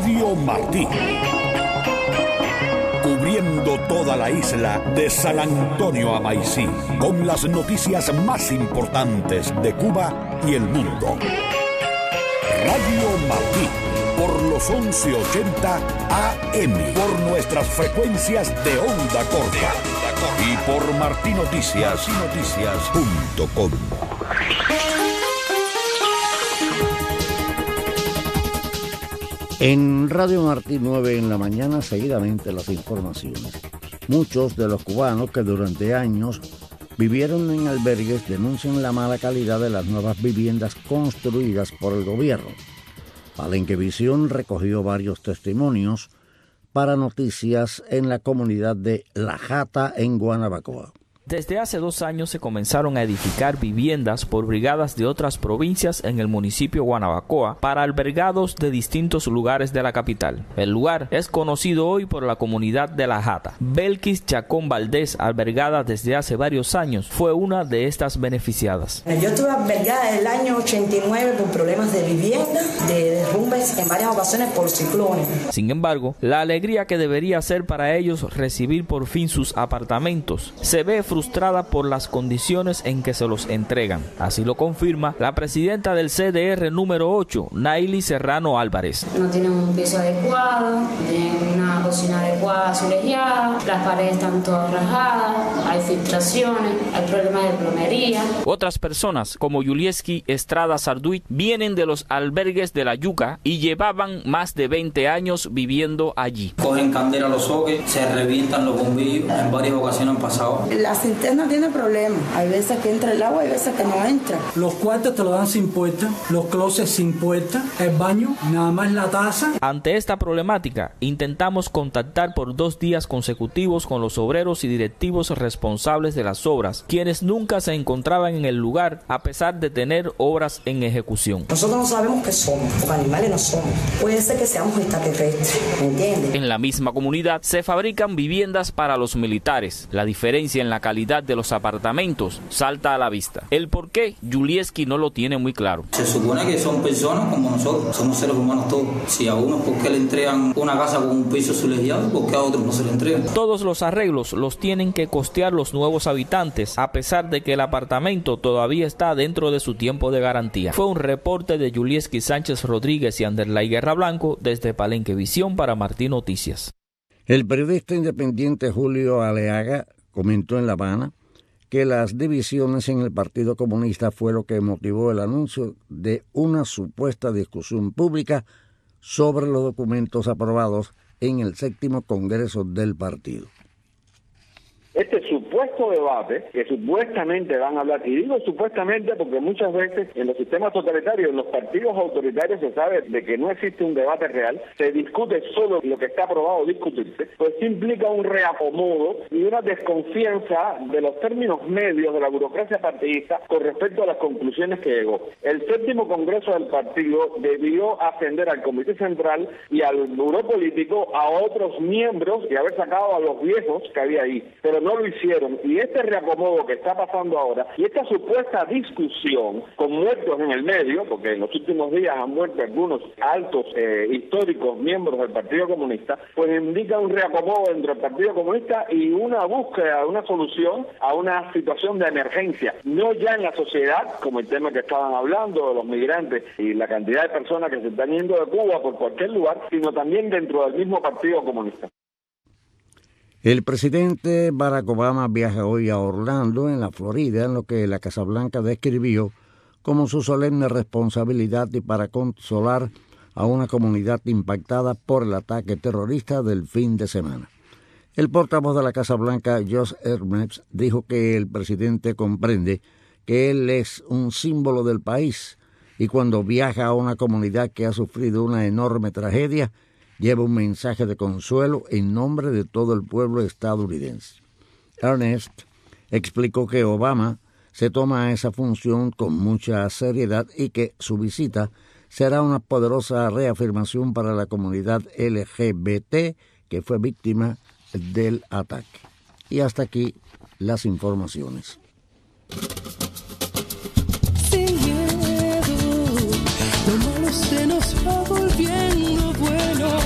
Radio Martí. Cubriendo toda la isla de San Antonio a Maicí, con las noticias más importantes de Cuba y el mundo. Radio Martí, por los 1180 AM, por nuestras frecuencias de onda corta y por martinoticias.com. En Radio Martí 9 en la mañana, seguidamente las informaciones. Muchos de los cubanos que durante años vivieron en albergues denuncian la mala calidad de las nuevas viviendas construidas por el gobierno. Palenquevisión recogió varios testimonios para Noticias en la comunidad de La Jata en Guanabacoa. Desde hace 2 años se comenzaron a edificar viviendas por brigadas de otras provincias en el municipio Guanabacoa para albergados de distintos lugares de la capital. El lugar es conocido hoy por la comunidad de La Jata. Belkis Chacón Valdés, albergada desde hace varios años, fue una de estas beneficiadas. Yo estuve albergada en el año 89 por problemas de vivienda, de derrumbes en varias ocasiones por ciclones. Sin embargo, la alegría que debería ser para ellos recibir por fin sus apartamentos se ve frustrada por las condiciones en que se los entregan. Así lo confirma la presidenta del CDR número 8, Naily Serrano Álvarez. No tienen un piso adecuado, no tienen una cocina adecuada, azulejeada, las paredes están todas rajadas, hay filtraciones, hay problemas de plomería. Otras personas, como Yulieski Estrada Sarduit, vienen de los albergues de La Yuca y llevaban más de 20 años viviendo allí. Cogen candela los soques, se revientan los bombillos, en varias ocasiones han pasado. La cisterna tiene problemas, hay veces que entra el agua, hay veces que no entra. Los cuartos te lo dan sin puerta, los closets sin puerta, el baño, nada más la taza. Ante esta problemática, intentamos contactar por 2 días consecutivos con los obreros y directivos responsables de las obras, quienes nunca se encontraban en el lugar a pesar de tener obras en ejecución. Nosotros no sabemos qué somos, como animales no somos. Puede ser que seamos extraterrestres, ¿me entiendes? En la misma comunidad se fabrican viviendas para los militares. La diferencia en la calidad de los apartamentos salta a la vista. El por qué, Yulieski no lo tiene muy claro. Se supone que son personas como nosotros, somos seres humanos todos. Si a unos, ¿por qué le entregan una casa con un piso azulejeado? ¿Por qué a otros no se le entregan? Todos los arreglos los tienen que costear los nuevos habitantes, a pesar de que el apartamento todavía está dentro de su tiempo de garantía. Fue un reporte de Yulieski Sánchez Rodríguez y Anderlay Guerra Blanco desde Palenquevisión para Martí Noticias. El periodista independiente Julio Aleaga comentó en La Habana que las divisiones en el Partido Comunista fue lo que motivó el anuncio de una supuesta discusión pública sobre los documentos aprobados en el 7º Congreso del partido. Este supuesto debate que supuestamente van a hablar, y digo supuestamente porque muchas veces en los sistemas totalitarios, en los partidos autoritarios se sabe de que no existe un debate real, se discute solo lo que está aprobado discutirse, pues implica un reacomodo y una desconfianza de los términos medios de la burocracia partidista con respecto a las conclusiones que llegó. El 7º Congreso del partido debió ascender al Comité Central y al Buró Político a otros miembros y haber sacado a los viejos que había ahí, pero no lo hicieron, y este reacomodo que está pasando ahora, y esta supuesta discusión con muertos en el medio, porque en los últimos días han muerto algunos altos históricos miembros del Partido Comunista, pues indica un reacomodo dentro del Partido Comunista y una búsqueda de una solución a una situación de emergencia, no ya en la sociedad, como el tema que estaban hablando de los migrantes y la cantidad de personas que se están yendo de Cuba por cualquier lugar, sino también dentro del mismo Partido Comunista. El presidente Barack Obama viaja hoy a Orlando, en la Florida, en lo que la Casa Blanca describió como su solemne responsabilidad y para consolar a una comunidad impactada por el ataque terrorista del fin de semana. El portavoz de la Casa Blanca, Josh Earnest, dijo que el presidente comprende que él es un símbolo del país y cuando viaja a una comunidad que ha sufrido una enorme tragedia, lleva un mensaje de consuelo en nombre de todo el pueblo estadounidense. Ernest explicó que Obama se toma esa función con mucha seriedad y que su visita será una poderosa reafirmación para la comunidad LGBT que fue víctima del ataque. Y hasta aquí las informaciones. Sin miedo, lo malo se nos va volviendo bueno.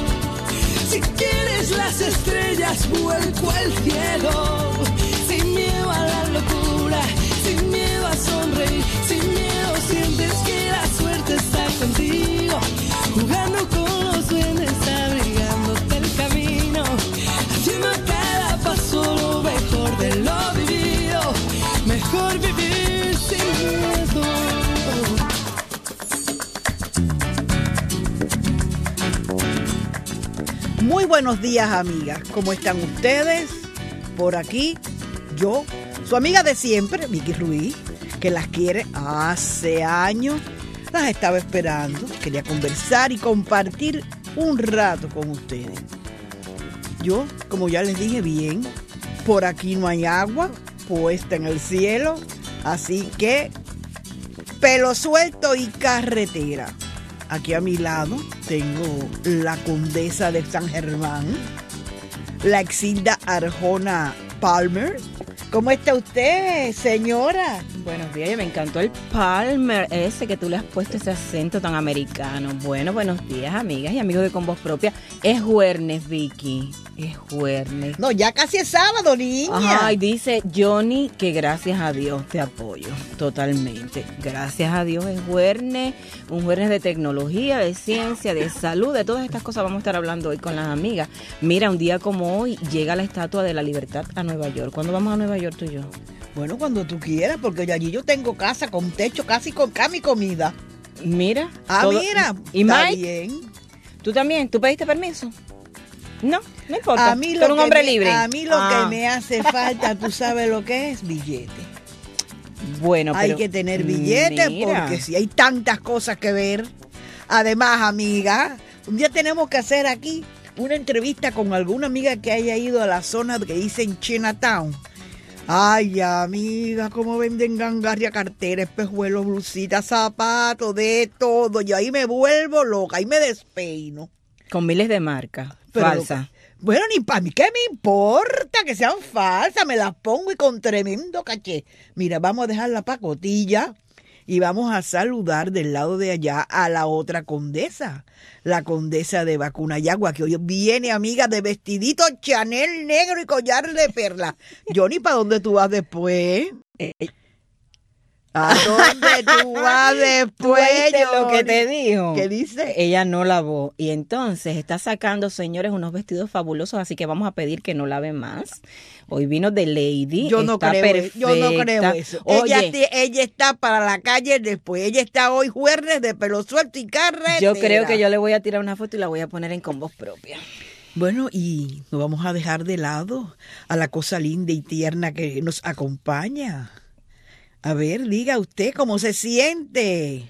das vuelco al cielo, sin miedo a la locura, sin miedo a sonreír, sin miedo sientes que la suerte está contigo, jugando con los duendes, abrigándote el camino, haciendo a cada paso lo mejor de lo vivido, mejor vivir sin miedo. Muy buenos días, amigas. ¿Cómo están ustedes? Por aquí, yo, su amiga de siempre, Vicky Ruiz, que las quiere hace años. Las estaba esperando. Quería conversar y compartir un rato con ustedes. Yo, como ya les dije bien, por aquí no hay agua puesta en el cielo. Así que, pelo suelto y carretera. Aquí a mi lado tengo la condesa de San Germán, la Exilda Arjona Palmer. ¿Cómo está usted, señora? Buenos días, me encantó el Palmer ese que tú le has puesto ese acento tan americano. Bueno, buenos días, amigas y amigos de Con Voz Propia. Es jueves, Vicky, es jueves. No, ya casi es sábado, niña. Ay, dice Johnny que gracias a Dios te apoyo, totalmente. Gracias a Dios es jueves, un jueves de tecnología, de ciencia, de salud, de todas estas cosas vamos a estar hablando hoy con las amigas. Mira, un día como hoy llega la Estatua de la Libertad a Nueva York. ¿Cuándo vamos a Nueva York tú y yo? Bueno, cuando tú quieras, porque allí yo tengo casa con techo, casi con mi comida. Mira. Mira. ¿Y está Mike? Bien. ¿Tú también? ¿Tú pediste permiso? No importa. A mí tú eres un hombre libre. A mí lo que me hace falta, tú sabes lo que es, billete. Bueno, pero hay que tener billete porque si hay tantas cosas que ver. Además, amiga, un día tenemos que hacer aquí una entrevista con alguna amiga que haya ido a la zona que dicen Chinatown. Ay, amiga, cómo venden gangarria, carteras, espejuelos, blusitas, zapatos, de todo. Yo ahí me vuelvo loca, ahí me despeino. Con miles de marcas falsas. Bueno, ni para mí, ¿qué me importa que sean falsas? Me las pongo y con tremendo caché. Mira, vamos a dejar la pacotilla y vamos a saludar del lado de allá a la otra condesa, la condesa de Vacunayagua, que hoy viene, amiga, de vestidito Chanel negro y collar de perla. Johnny, ¿para dónde tú vas después? ¿A dónde tú vas después? Lo que te dijo. ¿Qué dice? Ella no lavó y entonces está sacando, señores, unos vestidos fabulosos, así que vamos a pedir que no lave más. Hoy vino de Lady. Yo no creo eso. Oye, ella está para la calle después. Ella está hoy jueves de pelo suelto y carretera. Yo creo que yo le voy a tirar una foto y la voy a poner en Con Voz Propia. Bueno, y no vamos a dejar de lado a la cosa linda y tierna que nos acompaña. A ver, diga usted cómo se siente.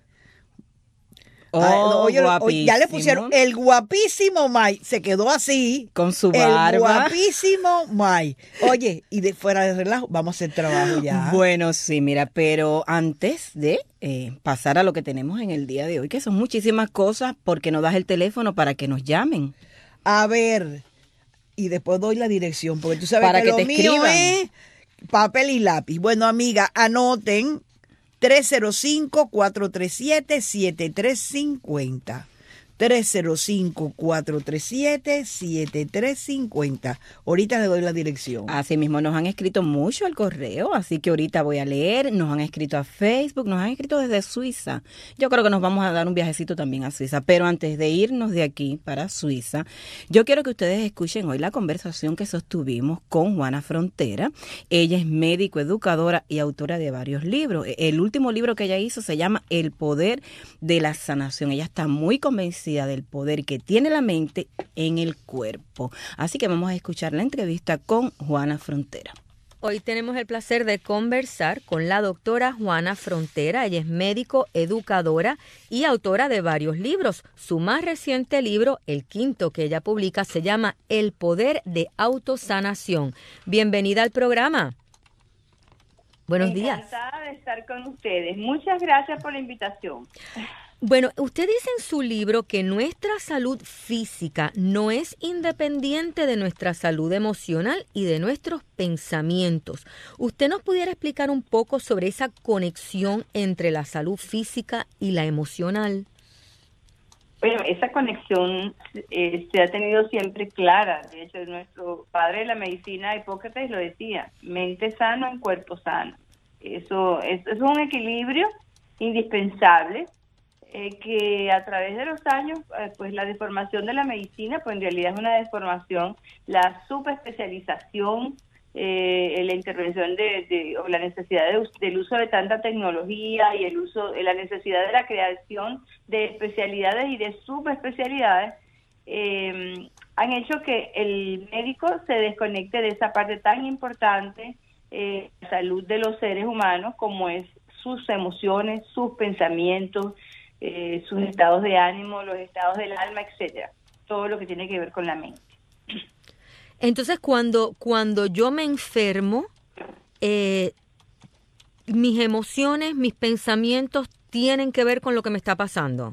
Guapísimo. Ya le pusieron el guapísimo Mike. Se quedó así. Con su barba. El guapísimo Mike. Oye, y de fuera de relajo, vamos a hacer trabajo ya. Bueno, sí, mira, pero antes de pasar a lo que tenemos en el día de hoy, que son muchísimas cosas, porque no das el teléfono para que nos llamen. A ver, y después doy la dirección, porque tú sabes para que lo te mío escriban. Es papel y lápiz. Bueno, amiga, anoten 305-437-7350. 305-437-7350. Ahorita le doy la dirección. Así mismo, nos han escrito mucho al correo, así que ahorita voy a leer. Nos han escrito a Facebook, nos han escrito desde Suiza. Yo creo que nos vamos a dar un viajecito también a Suiza, pero antes de irnos de aquí para Suiza, yo quiero que ustedes escuchen hoy la conversación que sostuvimos con Juana Frontera. Ella es médico, educadora y autora de varios libros. El último libro que ella hizo se llama El Poder de la Sanación. Ella está muy convencida del poder que tiene la mente en el cuerpo. Así que vamos a escuchar la entrevista con Juana Frontera. Hoy tenemos el placer de conversar con la doctora Juana Frontera. Ella es médico, educadora y autora de varios libros. Su más reciente libro, el quinto que ella publica, se llama El Poder de Autosanación. Bienvenida al programa. Buenos días. Encantada de estar con ustedes. Muchas gracias por la invitación. Bueno, usted dice en su libro que nuestra salud física no es independiente de nuestra salud emocional y de nuestros pensamientos. ¿Usted nos pudiera explicar un poco sobre esa conexión entre la salud física y la emocional? Bueno, esa conexión se ha tenido siempre clara. De hecho, nuestro padre de la medicina, Hipócrates, lo decía: mente sana en cuerpo sano. Eso es un equilibrio indispensable que a través de los años, pues la deformación de la medicina, pues en realidad es una deformación, la subespecialización, la intervención o la necesidad del uso de tanta tecnología y la necesidad de la creación de especialidades y de subespecialidades han hecho que el médico se desconecte de esa parte tan importante, la salud de los seres humanos, como es sus emociones, sus pensamientos, sus estados de ánimo, los estados del alma, etcétera, todo lo que tiene que ver con la mente. Entonces, cuando yo me enfermo, mis emociones, mis pensamientos tienen que ver con lo que me está pasando.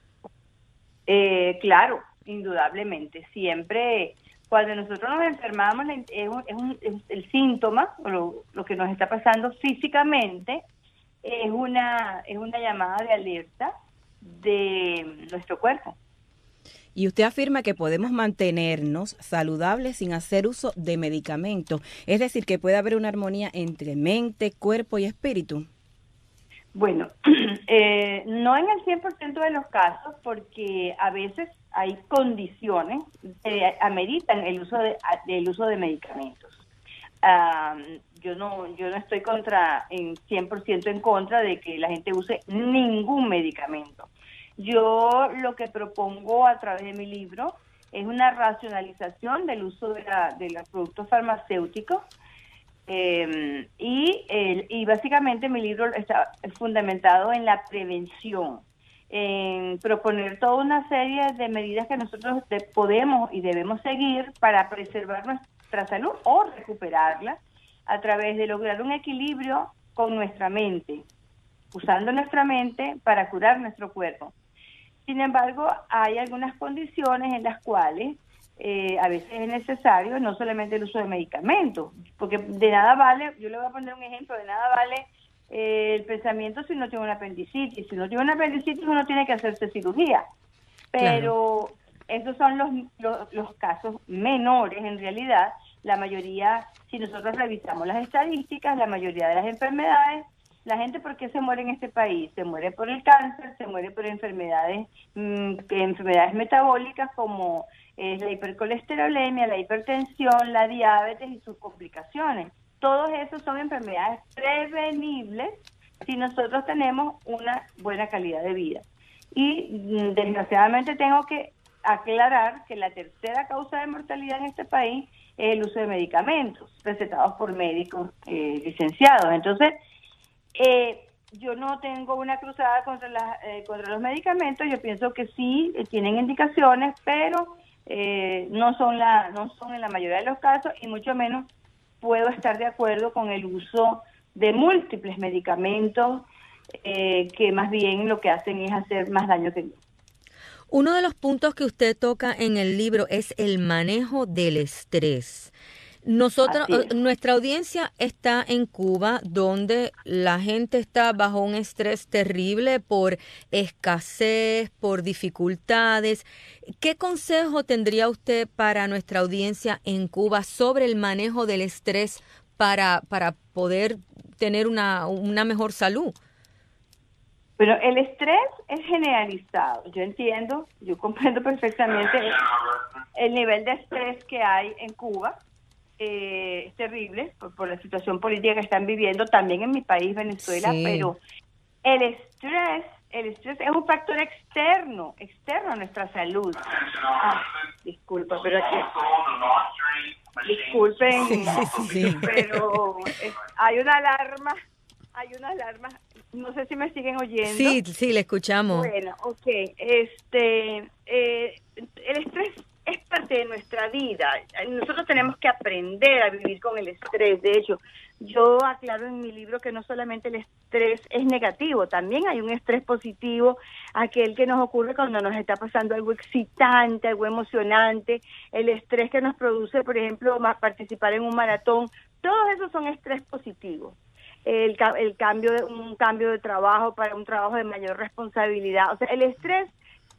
Claro, indudablemente. Siempre, cuando nosotros nos enfermamos, es el síntoma, o lo que nos está pasando físicamente, es una llamada de alerta de nuestro cuerpo. Y usted afirma que podemos mantenernos saludables sin hacer uso de medicamentos, es decir, que puede haber una armonía entre mente, cuerpo y espíritu. Bueno, no en el 100% de los casos, porque a veces hay condiciones que ameritan el uso de medicamentos. Yo no estoy en 100% en contra de que la gente use ningún medicamento. Yo lo que propongo a través de mi libro es una racionalización del uso de los productos farmacéuticos y básicamente mi libro está fundamentado en la prevención, en proponer toda una serie de medidas que nosotros podemos y debemos seguir para preservar nuestra salud o recuperarla a través de lograr un equilibrio con nuestra mente, usando nuestra mente para curar nuestro cuerpo. Sin embargo, hay algunas condiciones en las cuales a veces es necesario no solamente el uso de medicamentos, porque de nada vale, yo le voy a poner un ejemplo, de nada vale el pensamiento si no tiene una apendicitis. Si no tiene una apendicitis, uno tiene que hacerse cirugía. Pero esos son los casos menores en realidad. La mayoría, si nosotros revisamos las estadísticas, la mayoría de las enfermedades, la gente, ¿por qué se muere en este país? Se muere por el cáncer, se muere por enfermedades metabólicas como la hipercolesterolemia, la hipertensión, la diabetes y sus complicaciones. Todos esos son enfermedades prevenibles si nosotros tenemos una buena calidad de vida. Y desgraciadamente tengo que aclarar que la tercera causa de mortalidad en este país es el uso de medicamentos recetados por médicos licenciados. Entonces, yo no tengo una cruzada contra los medicamentos. Yo pienso que sí tienen indicaciones, pero no son en la mayoría de los casos, y mucho menos puedo estar de acuerdo con el uso de múltiples medicamentos que más bien lo que hacen es hacer más daño que bien. Uno de los puntos que usted toca en el libro es el manejo del estrés. Nuestra audiencia está en Cuba, donde la gente está bajo un estrés terrible por escasez, por dificultades. ¿Qué consejo tendría usted para nuestra audiencia en Cuba sobre el manejo del estrés para poder tener una mejor salud? Pero el estrés es generalizado. Yo comprendo perfectamente el nivel de estrés que hay en Cuba. Es terrible por la situación política que están viviendo también en mi país, Venezuela, pero el estrés es un factor externo a nuestra salud. Disculpen, pero hay una alarma, no sé si me siguen oyendo. Sí, le escuchamos. Bueno, el estrés es parte de nuestra vida. Nosotros tenemos que aprender a vivir con el estrés. De hecho, yo aclaro en mi libro que no solamente el estrés es negativo, también hay un estrés positivo, aquel que nos ocurre cuando nos está pasando algo excitante, algo emocionante, el estrés que nos produce, por ejemplo, participar en un maratón. Todos esos son estrés positivos. Un cambio de trabajo para un trabajo de mayor responsabilidad. O sea, el estrés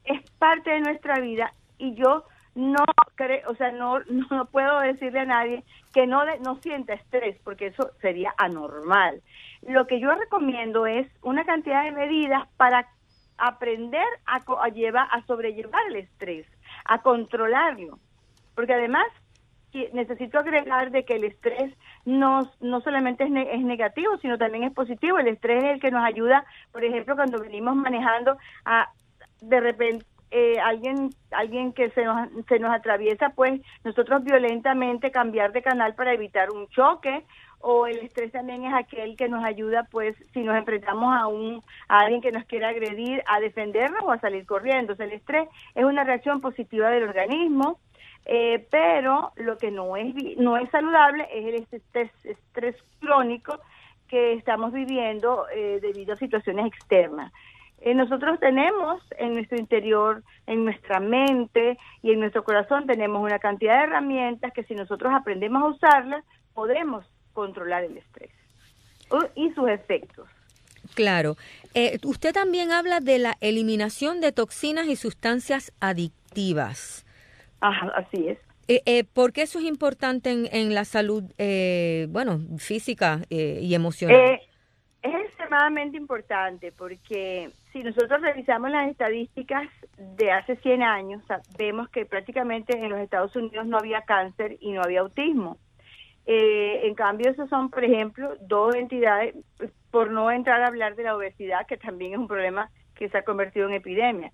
es parte de nuestra vida y yo no creo, o sea, no puedo decirle a nadie que no sienta estrés, porque eso sería anormal. Lo que yo recomiendo es una cantidad de medidas para aprender a sobrellevar el estrés, a controlarlo, porque además necesito agregar de que el estrés no solamente es negativo, sino también es positivo. El estrés es el que nos ayuda, por ejemplo, cuando venimos manejando, de repente alguien que se nos atraviesa, pues nosotros violentamente cambiar de canal para evitar un choque, o el estrés también es aquel que nos ayuda, pues si nos enfrentamos a alguien que nos quiera agredir, a defendernos o a salir corriendo. O sea, el estrés es una reacción positiva del organismo, pero lo que no es saludable es el estrés crónico que estamos viviendo debido a situaciones externas. Nosotros tenemos en nuestro interior, en nuestra mente y en nuestro corazón, tenemos una cantidad de herramientas que si nosotros aprendemos a usarlas, podemos controlar el estrés y sus efectos. Claro. Usted también habla de la eliminación de toxinas y sustancias adictivas. Ajá, así es. ¿Por qué eso es importante en la salud, física y emocional? Es extremadamente importante porque si nosotros revisamos las estadísticas de hace 100 años, vemos que prácticamente en los Estados Unidos no había cáncer y no había autismo. En cambio, esos son, por ejemplo, dos entidades, por no entrar a hablar de la obesidad, que también es un problema que se ha convertido en epidemia.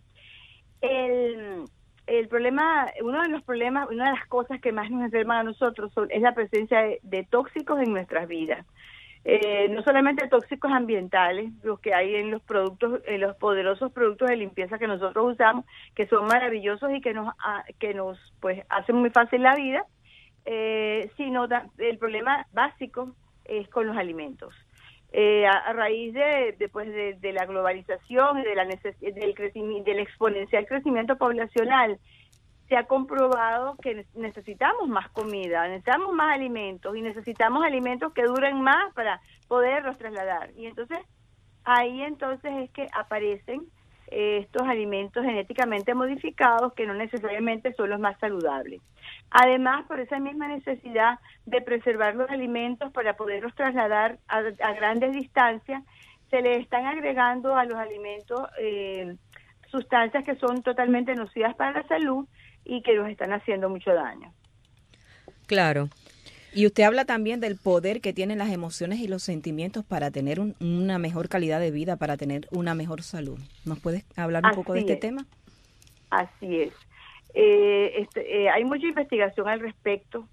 El problema, uno de las cosas que más nos enferman a nosotros es la presencia de tóxicos en nuestras vidas. No solamente tóxicos ambientales, los que hay en los poderosos productos de limpieza que nosotros usamos, que son maravillosos y que nos pues hacen muy fácil la vida, sino el problema básico es con los alimentos. A raíz de la globalización y del exponencial crecimiento poblacional, se ha comprobado que necesitamos más comida, necesitamos más alimentos y necesitamos alimentos que duren más para poderlos trasladar. Y entonces, ahí es que aparecen estos alimentos genéticamente modificados que no necesariamente son los más saludables. Además, por esa misma necesidad de preservar los alimentos para poderlos trasladar a grandes distancias, se le están agregando a los alimentos sustancias que son totalmente nocivas para la salud y que nos están haciendo mucho daño. Claro. Y usted habla también del poder que tienen las emociones y los sentimientos para tener una mejor calidad de vida, para tener una mejor salud. ¿Nos puedes hablar un poco de este tema? Así es. Hay mucha investigación al respecto.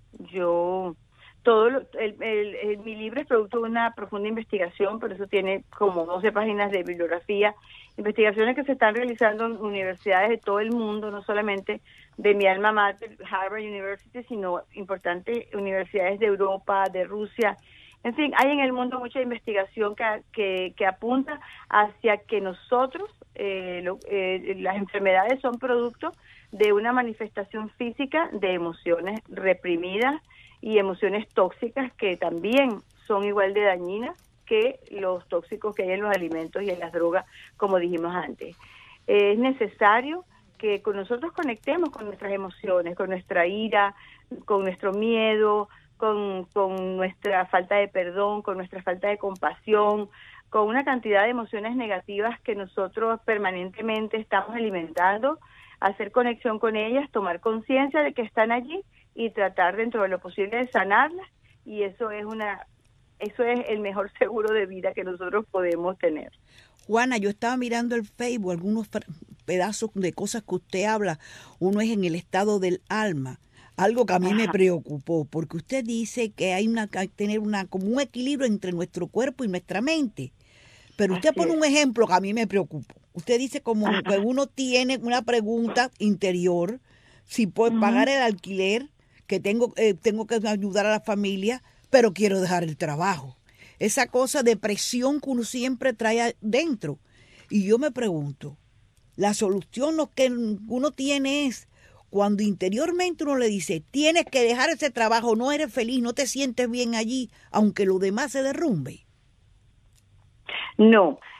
Mi libro es producto de una profunda investigación, por eso tiene como 12 páginas de bibliografía, investigaciones que se están realizando en universidades de todo el mundo, no solamente de mi alma mater, Harvard University, sino importantes universidades de Europa, de Rusia. En fin, hay en el mundo mucha investigación que apunta hacia que nosotros, las enfermedades son producto de una manifestación física de emociones reprimidas y emociones tóxicas que también son igual de dañinas que los tóxicos que hay en los alimentos y en las drogas, como dijimos antes. Es necesario que nosotros conectemos con nuestras emociones, con nuestra ira, con nuestro miedo, con nuestra falta de perdón, con nuestra falta de compasión, con una cantidad de emociones negativas que nosotros permanentemente estamos alimentando, hacer conexión con ellas, tomar conciencia de que están allí y tratar dentro de lo posible de sanarlas, y eso es el mejor seguro de vida que nosotros podemos tener. Juana, yo estaba mirando el Facebook, algunos pedazos de cosas que usted habla. Uno es en el estado del alma, algo que a mí me preocupó, porque usted dice que hay que tener como un equilibrio entre nuestro cuerpo y nuestra mente. Pero usted pone un ejemplo que a mí me preocupó. Usted dice como que uno tiene una pregunta interior, si puede pagar el alquiler, que tengo que ayudar a la familia, pero quiero dejar el trabajo. Esa cosa de presión que uno siempre trae dentro. Y yo me pregunto, la solución lo que uno tiene es cuando interiormente uno le dice, tienes que dejar ese trabajo, no eres feliz, no te sientes bien allí, aunque lo demás se derrumbe. No,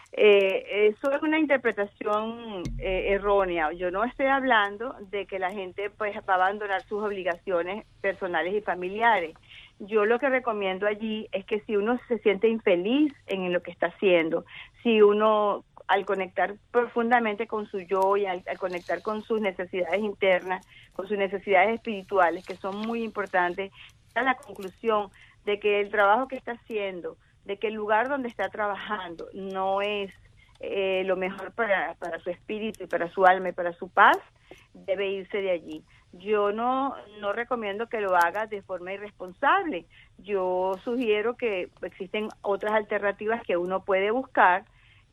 Eso es una interpretación errónea. Yo no estoy hablando de que la gente pues va a abandonar sus obligaciones personales y familiares. Yo lo que recomiendo allí es que si uno se siente infeliz en lo que está haciendo, si uno al conectar profundamente con su yo y al conectar con sus necesidades internas, con sus necesidades espirituales, que son muy importantes, a la conclusión de que el trabajo que está haciendo, de que el lugar donde está trabajando no es lo mejor para su espíritu y para su alma y para su paz, debe irse de allí. Yo no recomiendo que lo haga de forma irresponsable. Yo sugiero que existen otras alternativas que uno puede buscar,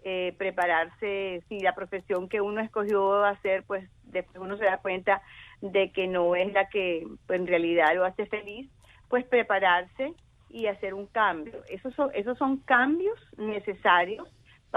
prepararse. Si la profesión que uno escogió hacer, pues después uno se da cuenta de que no es la que pues, en realidad lo hace feliz, pues prepararse y hacer un cambio. Esos son cambios necesarios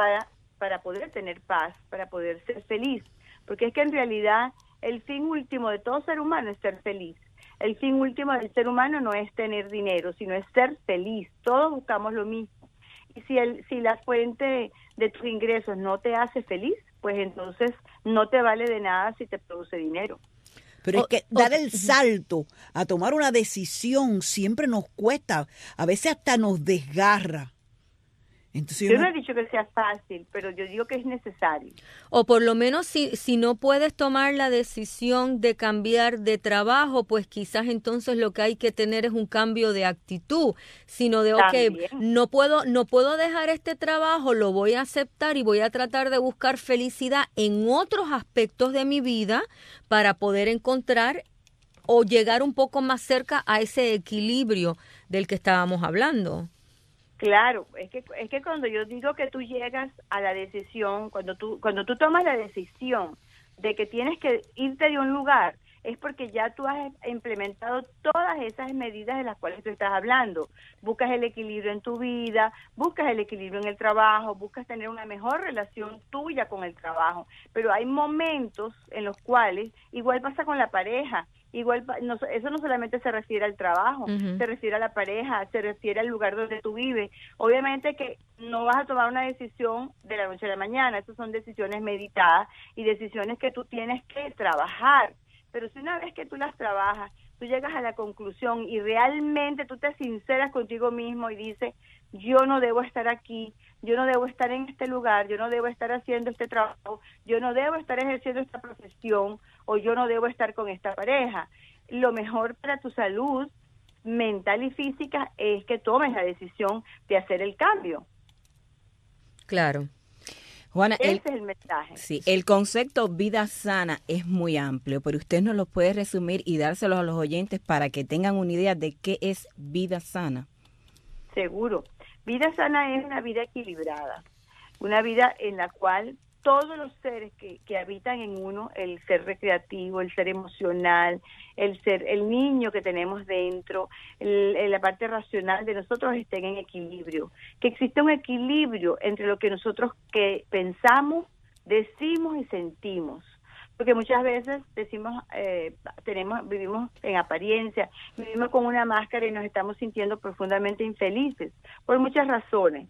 para poder tener paz, para poder ser feliz. Porque es que en realidad el fin último de todo ser humano es ser feliz. El fin último del ser humano no es tener dinero, sino es ser feliz. Todos buscamos lo mismo. Y si la fuente de tus ingresos no te hace feliz, pues entonces no te vale de nada si te produce dinero. Pero es que dar el salto a tomar una decisión siempre nos cuesta, a veces hasta nos desgarra. Entonces, yo no he dicho que sea fácil, pero yo digo que es necesario. O por lo menos si no puedes tomar la decisión de cambiar de trabajo, pues quizás entonces lo que hay que tener es un cambio de actitud, sino de, no puedo dejar este trabajo, lo voy a aceptar y voy a tratar de buscar felicidad en otros aspectos de mi vida para poder encontrar o llegar un poco más cerca a ese equilibrio del que estábamos hablando. Claro, es que cuando yo digo que tú llegas a la decisión, cuando tú tomas la decisión de que tienes que irte de un lugar, es porque ya tú has implementado todas esas medidas de las cuales tú estás hablando. Buscas el equilibrio en tu vida, buscas el equilibrio en el trabajo, buscas tener una mejor relación tuya con el trabajo. Pero hay momentos en los cuales, igual pasa con la pareja, eso no solamente se refiere al trabajo, se refiere a la pareja, se refiere al lugar donde tú vives. Obviamente que no vas a tomar una decisión de la noche a la mañana, esas son decisiones meditadas y decisiones que tú tienes que trabajar. Pero si una vez que tú las trabajas, tú llegas a la conclusión y realmente tú te sinceras contigo mismo y dices, yo no debo estar aquí, yo no debo estar en este lugar, yo no debo estar haciendo este trabajo, yo no debo estar ejerciendo esta profesión o yo no debo estar con esta pareja. Lo mejor para tu salud mental y física es que tomes la decisión de hacer el cambio. Claro. Juana, ese es el mensaje. Sí, el concepto vida sana es muy amplio, pero usted nos lo puede resumir y dárselos a los oyentes para que tengan una idea de qué es vida sana. Seguro. Vida sana es una vida equilibrada, una vida en la cual todos los seres que habitan en uno, el ser recreativo, el ser emocional, el niño que tenemos dentro, la parte racional de nosotros estén en equilibrio, que existe un equilibrio entre lo que nosotros que pensamos, decimos y sentimos. Porque muchas veces decimos, vivimos en apariencia, vivimos con una máscara y nos estamos sintiendo profundamente infelices, por muchas razones.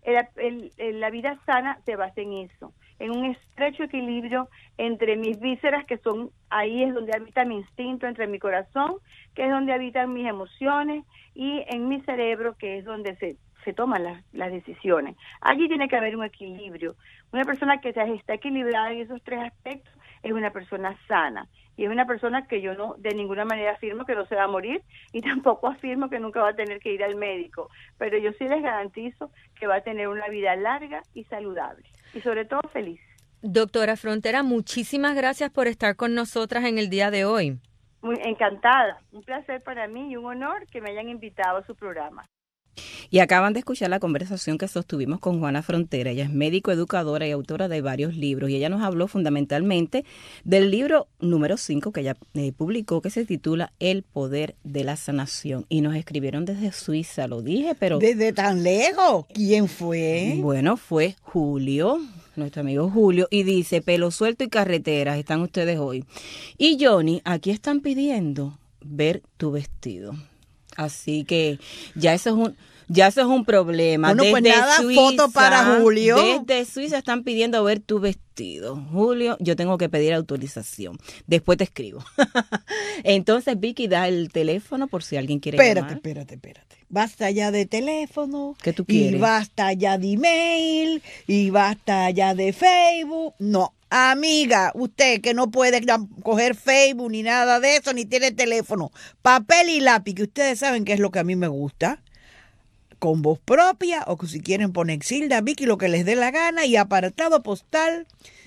La vida sana se basa en eso, en un estrecho equilibrio entre mis vísceras, que son, ahí es donde habita mi instinto, entre mi corazón, que es donde habitan mis emociones, y en mi cerebro, que es donde se toman las decisiones. Allí tiene que haber un equilibrio. Una persona que está equilibrada en esos tres aspectos es una persona sana, y es una persona que yo no de ninguna manera afirmo que no se va a morir, y tampoco afirmo que nunca va a tener que ir al médico, pero yo sí les garantizo que va a tener una vida larga y saludable, y sobre todo feliz. Doctora Frontera, muchísimas gracias por estar con nosotras en el día de hoy. Muy encantada, un placer para mí y un honor que me hayan invitado a su programa. Y acaban de escuchar la conversación que sostuvimos con Juana Frontera. Ella es médico, educadora y autora de varios libros. Y ella nos habló fundamentalmente del libro número 5 que ella publicó, que se titula El Poder de la Sanación. Y nos escribieron desde Suiza, lo dije, pero... ¿Desde tan lejos? ¿Quién fue? Bueno, fue Julio, nuestro amigo Julio, y dice, pelo suelto y carreteras, están ustedes hoy. Y Johnny, aquí están pidiendo ver tu vestido. Así que ya eso es un problema. Bueno, pues nada, Suiza, foto para Julio. Desde Suiza están pidiendo ver tu vestido. Julio, yo tengo que pedir autorización. Después te escribo. Entonces, Vicky, da el teléfono por si alguien quiere llamar. Espérate. Basta ya de teléfono. ¿Qué tú quieres? Y basta ya de email. Y basta ya de Facebook. No. Amiga, usted que no puede coger Facebook ni nada de eso, ni tiene teléfono, papel y lápiz, que ustedes saben que es lo que a mí me gusta, con voz propia, o que si quieren poner Xilda, Vicky, lo que les dé la gana, y apartado postal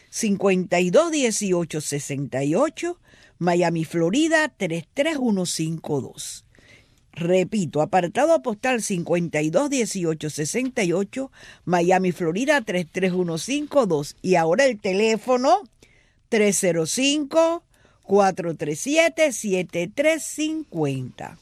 521868, Miami, Florida 33152. Repito, apartado postal 521868, Miami, Florida 33152. Y ahora el teléfono 305-437-7350.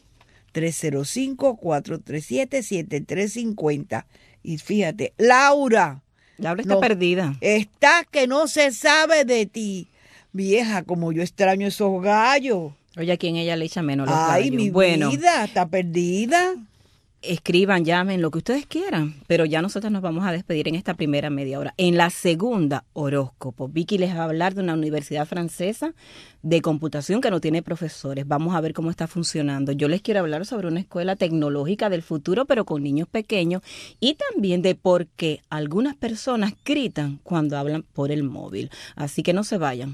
305-437-7350. Y fíjate, Laura está perdida. Está que no se sabe de ti. Vieja, como yo extraño esos gallos. Oye, a quien ella le echa menos los Ay, gallos. mi vida, está perdida. Escriban, llamen, lo que ustedes quieran. Pero ya nosotros nos vamos a despedir en esta primera media hora. En la segunda, horóscopo. Vicky les va a hablar de una universidad francesa de computación que no tiene profesores. Vamos a ver cómo está funcionando. Yo les quiero hablar sobre una escuela tecnológica del futuro, pero con niños pequeños. Y también de por qué algunas personas gritan cuando hablan por el móvil. Así que no se vayan.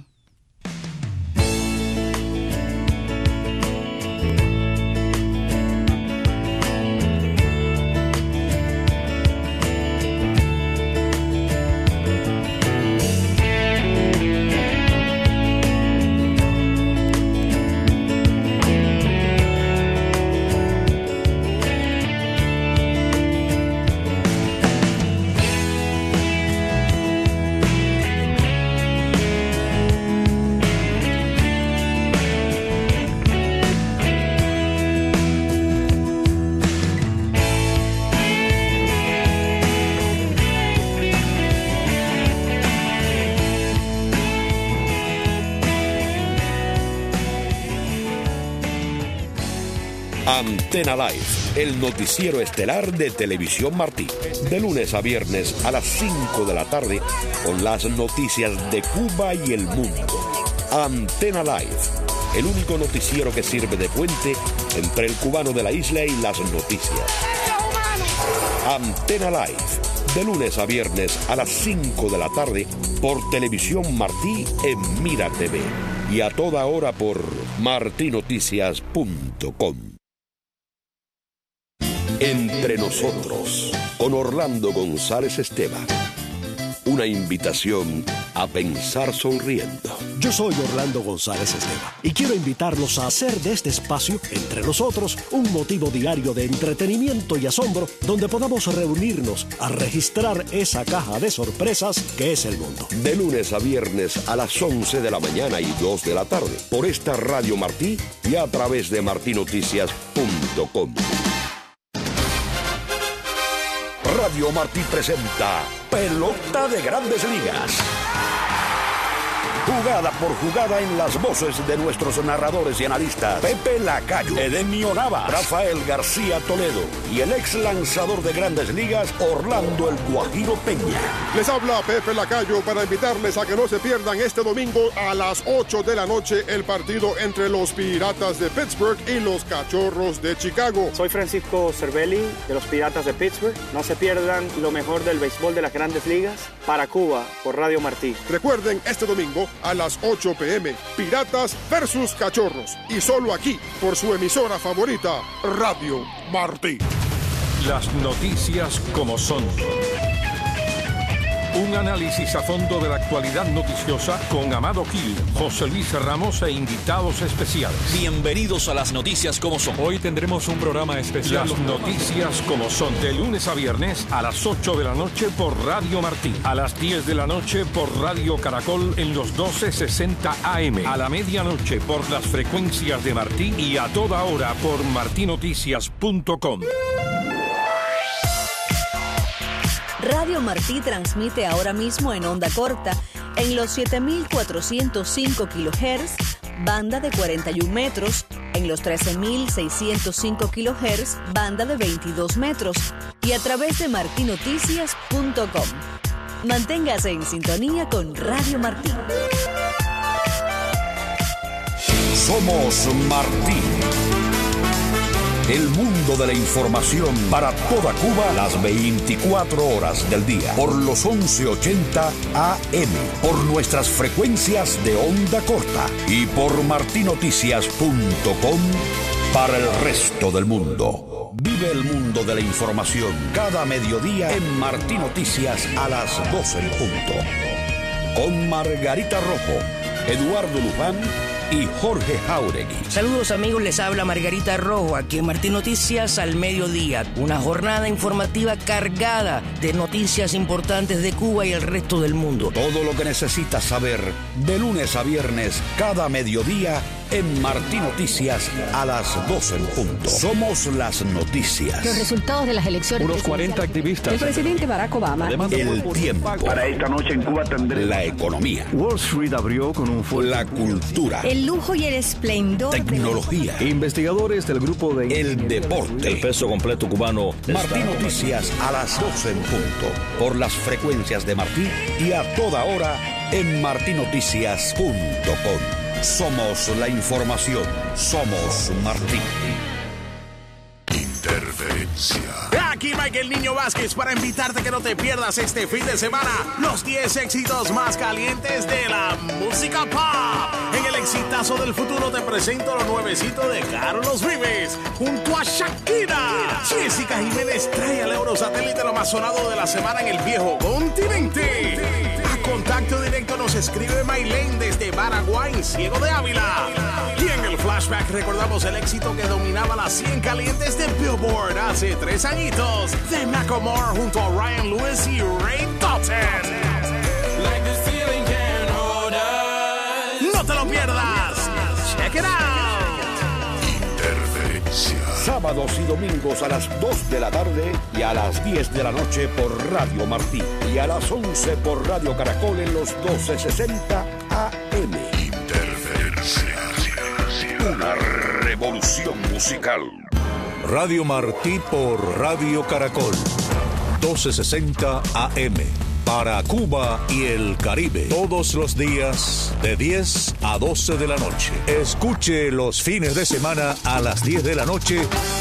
Antena Live, el noticiero estelar de Televisión Martí. De lunes a viernes a las 5 de la tarde, con las noticias de Cuba y el mundo. Antena Live, el único noticiero que sirve de puente entre el cubano de la isla y las noticias. Antena Live, de lunes a viernes a las 5 de la tarde, por Televisión Martí en Mira TV. Y a toda hora por martinoticias.com. Entre nosotros, con Orlando González Esteban. Una invitación a pensar sonriendo. Yo soy Orlando González Esteban y quiero invitarlos a hacer de este espacio, Entre Nosotros, un motivo diario de entretenimiento y asombro donde podamos reunirnos a registrar esa caja de sorpresas que es el mundo. De lunes a viernes a las 11 de la mañana y 2 de la tarde, por esta Radio Martí y a través de martinoticias.com. Radio Martí presenta Pelota de Grandes Ligas. Jugada por jugada en las voces de nuestros narradores y analistas Pepe Lacayo, Edemio Navas, Rafael García Toledo y el ex lanzador de Grandes Ligas Orlando El Guajiro Peña. Les habla Pepe Lacayo para invitarles a que no se pierdan este domingo a las 8 de la noche el partido entre los Piratas de Pittsburgh y los Cachorros de Chicago. Soy Francisco Cervelli de los Piratas de Pittsburgh. No se pierdan lo mejor del béisbol de las Grandes Ligas para Cuba por Radio Martí. Recuerden, este domingo a las 8 p.m. Piratas versus Cachorros. Y solo aquí, por su emisora favorita, Radio Martí. Las noticias como son. Un análisis a fondo de la actualidad noticiosa con Amado Gil, José Luis Ramos e invitados especiales. Bienvenidos a las noticias como son. Hoy tendremos un programa especial. Las noticias como son. De lunes a viernes a las 8 de la noche por Radio Martí. A las 10 de la noche por Radio Caracol en los 1260 AM. A la medianoche por las frecuencias de Martí y a toda hora por martinoticias.com. Radio Martí transmite ahora mismo en onda corta en los 7.405 kHz, banda de 41 metros, en los 13.605 kHz, banda de 22 metros, y a través de martinoticias.com. Manténgase en sintonía con Radio Martí. Somos Martí. El mundo de la información para toda Cuba las 24 horas del día. Por los 1180 AM. Por nuestras frecuencias de onda corta. Y por martinoticias.com para el resto del mundo. Vive el mundo de la información cada mediodía en Martí Noticias a las 12 en punto. Con Margarita Rojo, Eduardo Luján y Jorge Jauregui. Saludos amigos, les habla Margarita Rojo aquí en Martí Noticias al mediodía. Una jornada informativa cargada de noticias importantes de Cuba y el resto del mundo. Todo lo que necesitas saber de lunes a viernes cada mediodía en Martí Noticias a las 12 en punto. Somos las noticias. Los resultados de las elecciones. Unos 40 activistas. El presidente Barack Obama. El tiempo. Para esta noche en Cuba tendré la economía. Wall Street abrió con un fuerte. La cultura. El lujo y el esplendor. Tecnología. Investigadores del grupo de. El deporte. El peso completo cubano. Martí Noticias a las 12 en punto. Por las frecuencias de Martí y a toda hora en martinoticias.com. Somos la información. Somos Martí. Interferencia. Aquí Mike el Niño Vázquez para invitarte que no te pierdas este fin de semana los 10 éxitos más calientes de la música pop. En el exitazo del futuro te presento lo nuevecito de Carlos Vives junto a Shakira. Jessica Jiménez trae al Eurosatélite lo más sonado de la semana en el viejo continente. A contacto directo nos escribe Maylene desde Paraguay, Ciego de Ávila. Y en el flashback recordamos el éxito que dominaba las 100 calientes de Billboard hace 3 añitos, de Macklemore junto a Ryan Lewis y Ray Dalton. No te lo pierdas. Check it out. Interferencia. Sábados y domingos a las 2 de la tarde y a las 10 de la noche por Radio Martí. Y a las 11 por Radio Caracol en los 1260 AM. Interferencia. Una revolución musical. Radio Martí por Radio Caracol. 1260 AM. Para Cuba y el Caribe. Todos los días de 10 a 12 de la noche. Escuche los fines de semana a las 10 de la noche.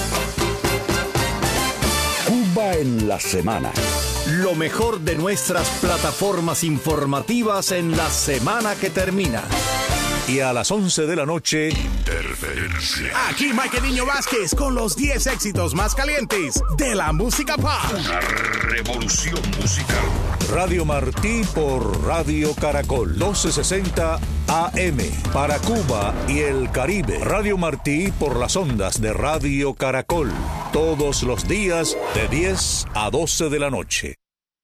Cuba en la semana. Lo mejor de nuestras plataformas informativas en la semana que termina. Y a las 11 de la noche. Interferencia. Aquí Mike Niño Vázquez con los 10 éxitos más calientes de la música pop. Una revolución musical. Radio Martí por Radio Caracol. 1260 AM. Para Cuba y el Caribe. Radio Martí por las ondas de Radio Caracol. Todos los días de 10 a 12 de la noche.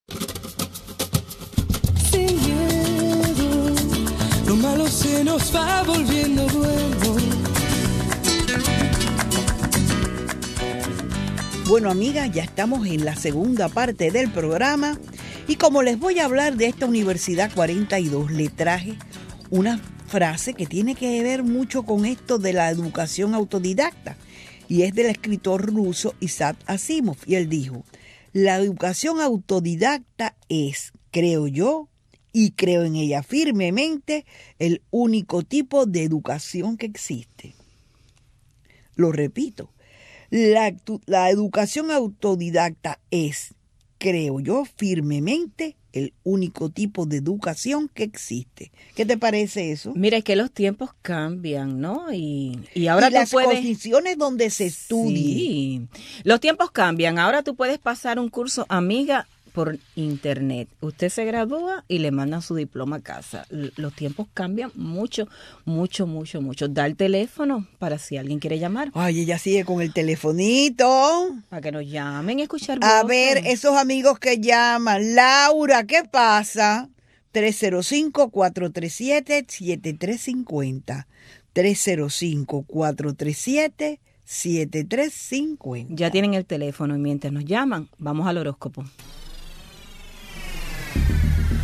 Lo malo se nos va volviendo bueno. Bueno, amigas, ya estamos en la segunda parte del programa y como les voy a hablar de esta Universidad 42, le traje una frase que tiene que ver mucho con esto de la educación autodidacta y es del escritor ruso Isaac Asimov y él dijo: la educación autodidacta es, creo yo, y creo en ella firmemente, el único tipo de educación que existe. Lo repito, la educación autodidacta es, creo yo firmemente, el único tipo de educación que existe. ¿Qué te parece eso? Mira, es que los tiempos cambian, ¿no? Y ahora tú las puedes... condiciones donde se estudie. Sí, los tiempos cambian. Ahora tú puedes pasar un curso, amiga, por internet. Usted se gradúa y le mandan su diploma a casa. Los tiempos cambian mucho, mucho, mucho, mucho. Da el teléfono para si alguien quiere llamar. Ay, ella sigue con el telefonito. Para que nos llamen y escuchar A voces. ver, esos amigos que llaman. Laura, ¿qué pasa? 305-437-7350. 305-437-7350. Ya tienen el teléfono y mientras nos llaman, vamos al horóscopo.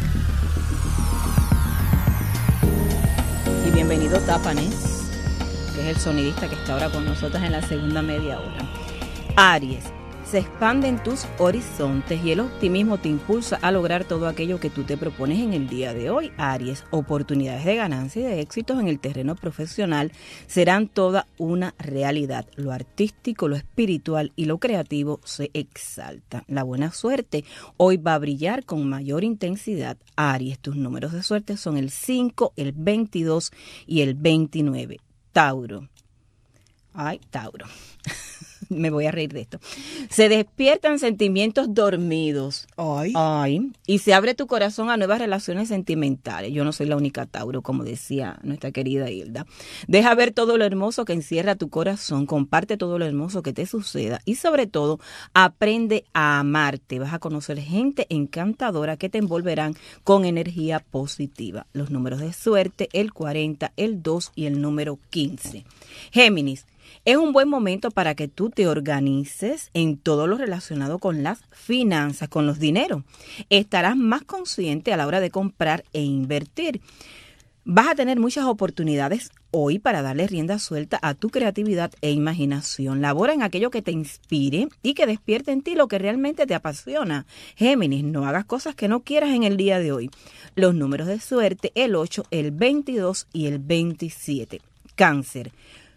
Y bienvenido Tapanés. que es el sonidista que está ahora con nosotros en la segunda media hora. Aries, se expanden tus horizontes y el optimismo te impulsa a lograr todo aquello que tú te propones en el día de hoy. Aries, oportunidades de ganancia y de éxitos en el terreno profesional serán toda una realidad. Lo artístico, lo espiritual y lo creativo se exalta. La buena suerte hoy va a brillar con mayor intensidad. Aries, tus números de suerte son el 5, el 22 y el 29. Tauro. Ay, Tauro. Me voy a reír de esto. Se despiertan sentimientos dormidos. Ay. Y se abre tu corazón a nuevas relaciones sentimentales. Yo no soy la única Tauro, como decía nuestra querida Hilda. Deja ver todo lo hermoso que encierra tu corazón. Comparte todo lo hermoso que te suceda. Y sobre todo, aprende a amarte. Vas a conocer gente encantadora que te envolverán con energía positiva. Los números de suerte, el 40, el 2 y el número 15. Géminis. Es un buen momento para que tú te organices en todo lo relacionado con las finanzas, con los dineros. Estarás más consciente a la hora de comprar e invertir. Vas a tener muchas oportunidades hoy para darle rienda suelta a tu creatividad e imaginación. Labora en aquello que te inspire y que despierte en ti lo que realmente te apasiona. Géminis, no hagas cosas que no quieras en el día de hoy. Los números de suerte, el 8, el 22 y el 27. Cáncer.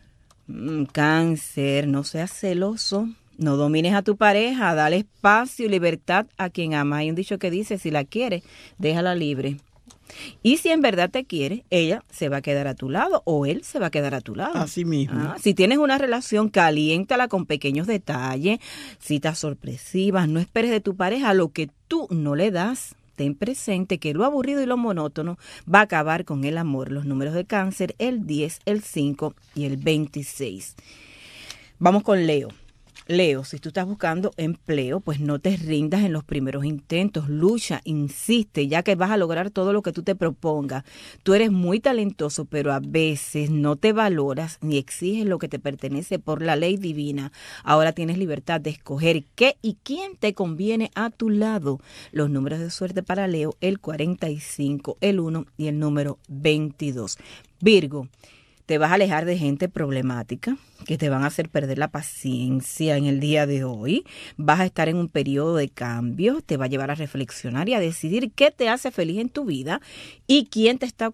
Cáncer, no seas celoso, no domines a tu pareja, dale espacio y libertad a quien ama. Hay un dicho que dice, si la quieres, déjala libre. Y si en verdad te quiere, ella se va a quedar a tu lado o él se va a quedar a tu lado. Así mismo. Si tienes una relación, caliéntala con pequeños detalles, citas sorpresivas, no esperes de tu pareja lo que tú no le das. Ten presente que lo aburrido y lo monótono va a acabar con el amor. Los números de Cáncer, el 10, el 5 y el 26. Vamos con Leo. Leo, si tú estás buscando empleo, pues no te rindas en los primeros intentos. Lucha, insiste, ya que vas a lograr todo lo que tú te propongas. Tú eres muy talentoso, pero a veces no te valoras ni exiges lo que te pertenece por la ley divina. Ahora tienes libertad de escoger qué y quién te conviene a tu lado. Los números de suerte para Leo, el 45, el 1 y el número 22. Virgo. Te vas a alejar de gente problemática que te van a hacer perder la paciencia en el día de hoy. Vas a estar en un periodo de cambio, te va a llevar a reflexionar y a decidir qué te hace feliz en tu vida y quién te está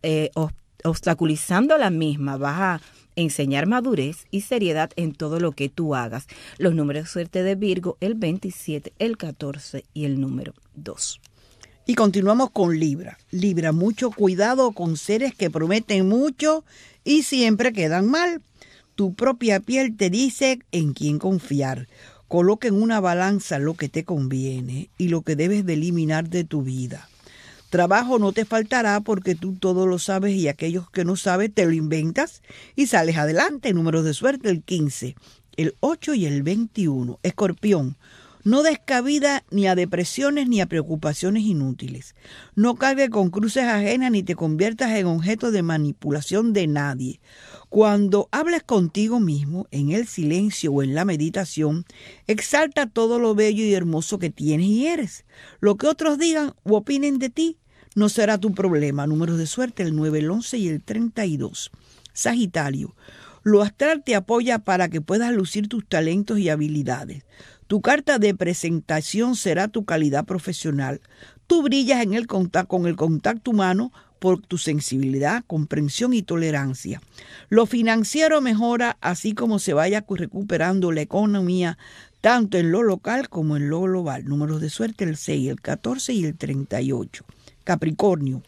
obstaculizando la misma. Vas a enseñar madurez y seriedad en todo lo que tú hagas. Los números de suerte de Virgo, el 27, el 14 y el número 2. Y continuamos con Libra. Libra, mucho cuidado con seres que prometen mucho y siempre quedan mal. Tu propia piel te dice en quién confiar. Coloca en una balanza lo que te conviene y lo que debes de eliminar de tu vida. Trabajo no te faltará porque tú todo lo sabes y aquellos que no sabes te lo inventas y sales adelante. Números de suerte, el 15, el 8 y el 21. Escorpión. No des cabida ni a depresiones ni a preocupaciones inútiles. No cargues con cruces ajenas ni te conviertas en objeto de manipulación de nadie. Cuando hables contigo mismo, en el silencio o en la meditación, exalta todo lo bello y hermoso que tienes y eres. Lo que otros digan o opinen de ti no será tu problema. Números de suerte, el 9, el 11 y el 32. Sagitario. Lo astral te apoya para que puedas lucir tus talentos y habilidades. Tu carta de presentación será tu calidad profesional. Tú brillas con el contacto humano por tu sensibilidad, comprensión y tolerancia. Lo financiero mejora así como se vaya recuperando la economía, tanto en lo local como en lo global. Números de suerte, el 6, el 14 y el 38. Capricornio.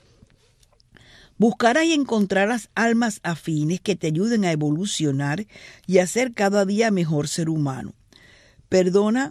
Buscarás y encontrarás almas afines que te ayuden a evolucionar y a ser cada día mejor ser humano. Personas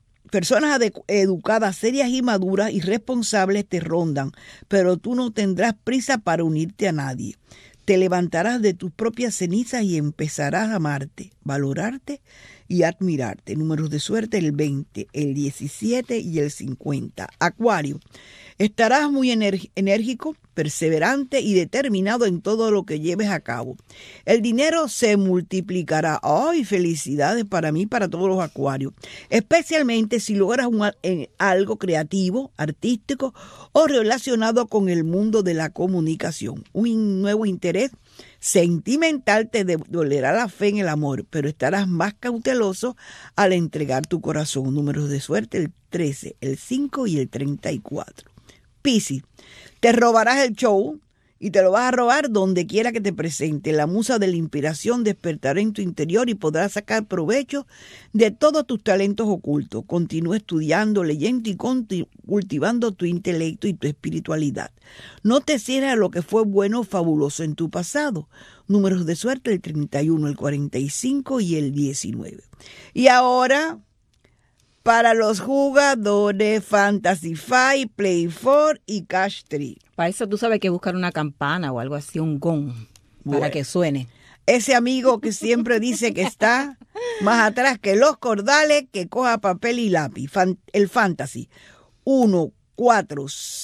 educadas, serias y maduras y responsables te rondan, pero tú no tendrás prisa para unirte a nadie. Te levantarás de tus propias cenizas y empezarás a amarte, valorarte y admirarte. Números de suerte, el 20, el 17 y el 50. Acuario. Estarás muy enérgico, perseverante y determinado en todo lo que lleves a cabo. El dinero se multiplicará. ¡Ay, felicidades para mí, para todos los acuarios! Especialmente si logras algo creativo, artístico o relacionado con el mundo de la comunicación. Un nuevo interés sentimental te dolerá la fe en el amor, pero estarás más cauteloso al entregar tu corazón. Números de suerte: el 13, el 5 y el 34. Piscis, te robarás el show y te lo vas a robar donde quiera que te presente. La musa de la inspiración despertará en tu interior y podrás sacar provecho de todos tus talentos ocultos. Continúa estudiando, leyendo y cultivando tu intelecto y tu espiritualidad. No te cierres a lo que fue bueno o fabuloso en tu pasado. Números de suerte: el 31, el 45 y el 19. Y ahora, para los jugadores Fantasy 5, Play 4 y Cash 3. Para eso tú sabes que buscar una campana o algo así, un gong, para que suene. Ese amigo que siempre dice que está más atrás que los cordales, que coja papel y lápiz. El Fantasy. 1, 4,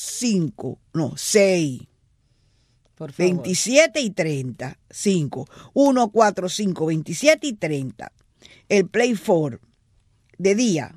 5, no, 6. Por favor. 27 y 30. 5. 1, 4, 5, 27 y 30. El Play 4 de día.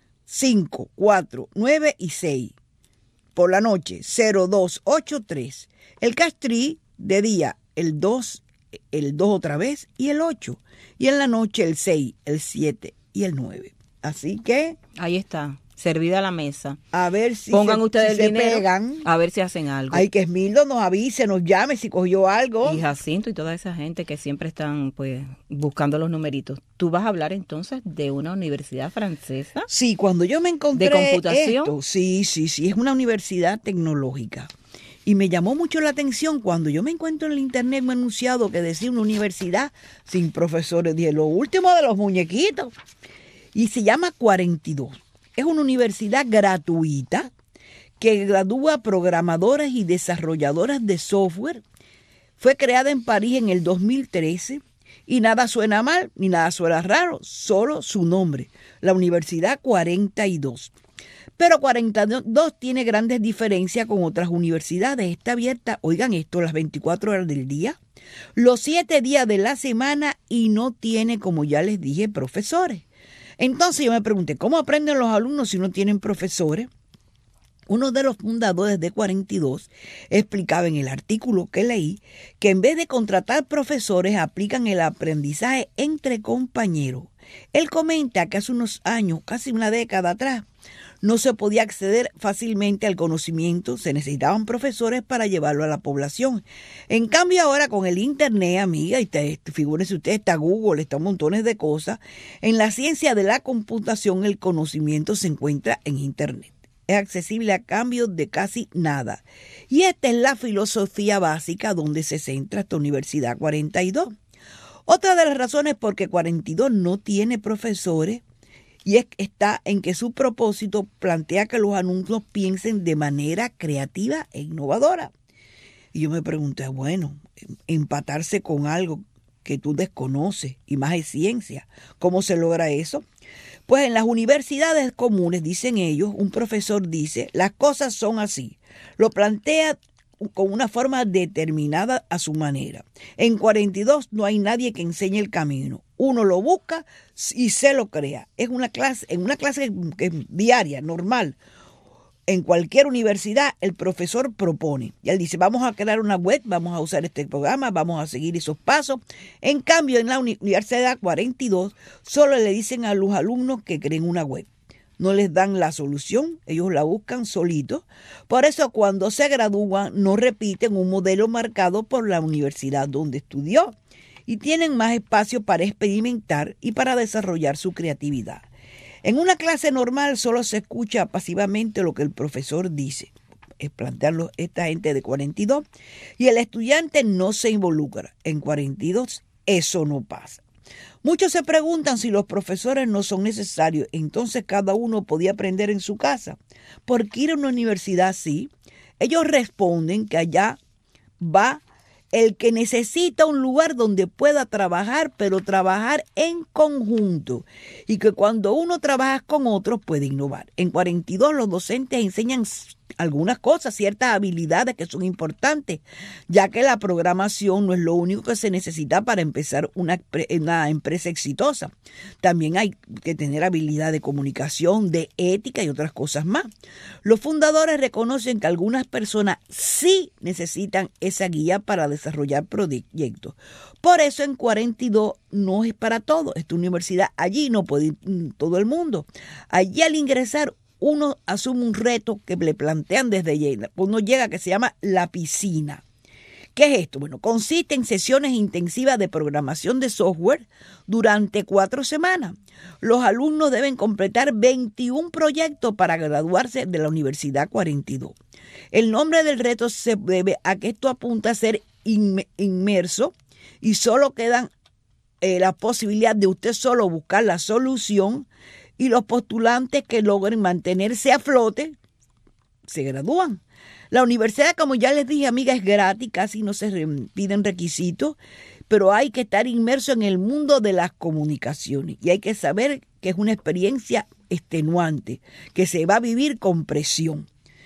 5, 4, 9 y 6. Por la noche, 0, 2, 8, 3. El Cash 3 de día, el 2 otra vez y el 8. Y en la noche, el 6, el 7 y el 9. Así que ahí está, servida la mesa. A ver si pongan ustedes si el dinero, pegan. A ver si hacen algo. Hay que Esmildo nos avise, nos llame si cogió algo. Y Jacinto y toda esa gente que siempre están pues buscando los numeritos. ¿Tú vas a hablar entonces de una universidad francesa? Sí, cuando yo me encontré ¿de computación? Esto, sí, es una universidad tecnológica. Y me llamó mucho la atención cuando yo me encuentro en el internet un anunciado que decía una universidad sin profesores. Dije, lo último de los muñequitos. Y se llama 42. Es una universidad gratuita que gradúa programadores y desarrolladoras de software. Fue creada en París en el 2013 y nada suena mal ni nada suena raro, solo su nombre, la Universidad 42. Pero 42 tiene grandes diferencias con otras universidades. Está abierta, oigan esto, las 24 horas del día, los 7 días de la semana y no tiene, como ya les dije, profesores. Entonces yo me pregunté, ¿cómo aprenden los alumnos si no tienen profesores? Uno de los fundadores de 42 explicaba en el artículo que leí que en vez de contratar profesores aplican el aprendizaje entre compañeros. Él comenta que hace unos años, casi una década atrás, no se podía acceder fácilmente al conocimiento, se necesitaban profesores para llevarlo a la población. En cambio ahora con el internet, amiga, y figúrense ustedes, está Google, está montones de cosas, en la ciencia de la computación el conocimiento se encuentra en internet. Es accesible a cambio de casi nada. Y esta es la filosofía básica donde se centra esta Universidad 42. Otra de las razones por que 42 no tiene profesores y está en que su propósito plantea que los alumnos piensen de manera creativa e innovadora. Y yo me pregunté, bueno, empatarse con algo que tú desconoces y más es ciencia, ¿cómo se logra eso? Pues en las universidades comunes, dicen ellos, un profesor dice, las cosas son así, lo plantea con una forma determinada a su manera. En 42 no hay nadie que enseñe el camino. Uno lo busca y se lo crea. Es una clase diaria, normal. En cualquier universidad el profesor propone. Y él dice, vamos a crear una web, vamos a usar este programa, vamos a seguir esos pasos. En cambio, en la Universidad 42 solo le dicen a los alumnos que creen una web. No les dan la solución, ellos la buscan solitos. Por eso cuando se gradúan no repiten un modelo marcado por la universidad donde estudió y tienen más espacio para experimentar y para desarrollar su creatividad. En una clase normal solo se escucha pasivamente lo que el profesor dice, es plantearlo esta gente de 42, y el estudiante no se involucra. En 42 eso no pasa. Muchos se preguntan si los profesores no son necesarios, entonces cada uno podía aprender en su casa. ¿Por qué ir a una universidad así? Ellos responden que allá va el que necesita un lugar donde pueda trabajar, pero trabajar en conjunto. Y que cuando uno trabaja con otros puede innovar. En 42 los docentes enseñan algunas cosas, ciertas habilidades que son importantes, ya que la programación no es lo único que se necesita para empezar una empresa exitosa. También hay que tener habilidad de comunicación, de ética y otras cosas más. Los fundadores reconocen que algunas personas sí necesitan esa guía para desarrollar proyectos. Por eso en 42 no es para todo. Esta universidad allí no puede ir todo el mundo. Allí al ingresar uno asume un reto que le plantean desde llena. Uno llega que se llama la piscina. ¿Qué es esto? Bueno, consiste en sesiones intensivas de programación de software durante 4 semanas. Los alumnos deben completar 21 proyectos para graduarse de la Universidad 42. El nombre del reto se debe a que esto apunta a ser inmerso y solo quedan la posibilidad de usted solo buscar la solución, y los postulantes que logren mantenerse a flote se gradúan. La universidad, como ya les dije, amiga, es gratis, casi no se piden requisitos, pero hay que estar inmerso en el mundo de las comunicaciones y hay que saber que es una experiencia extenuante, que se va a vivir con presión.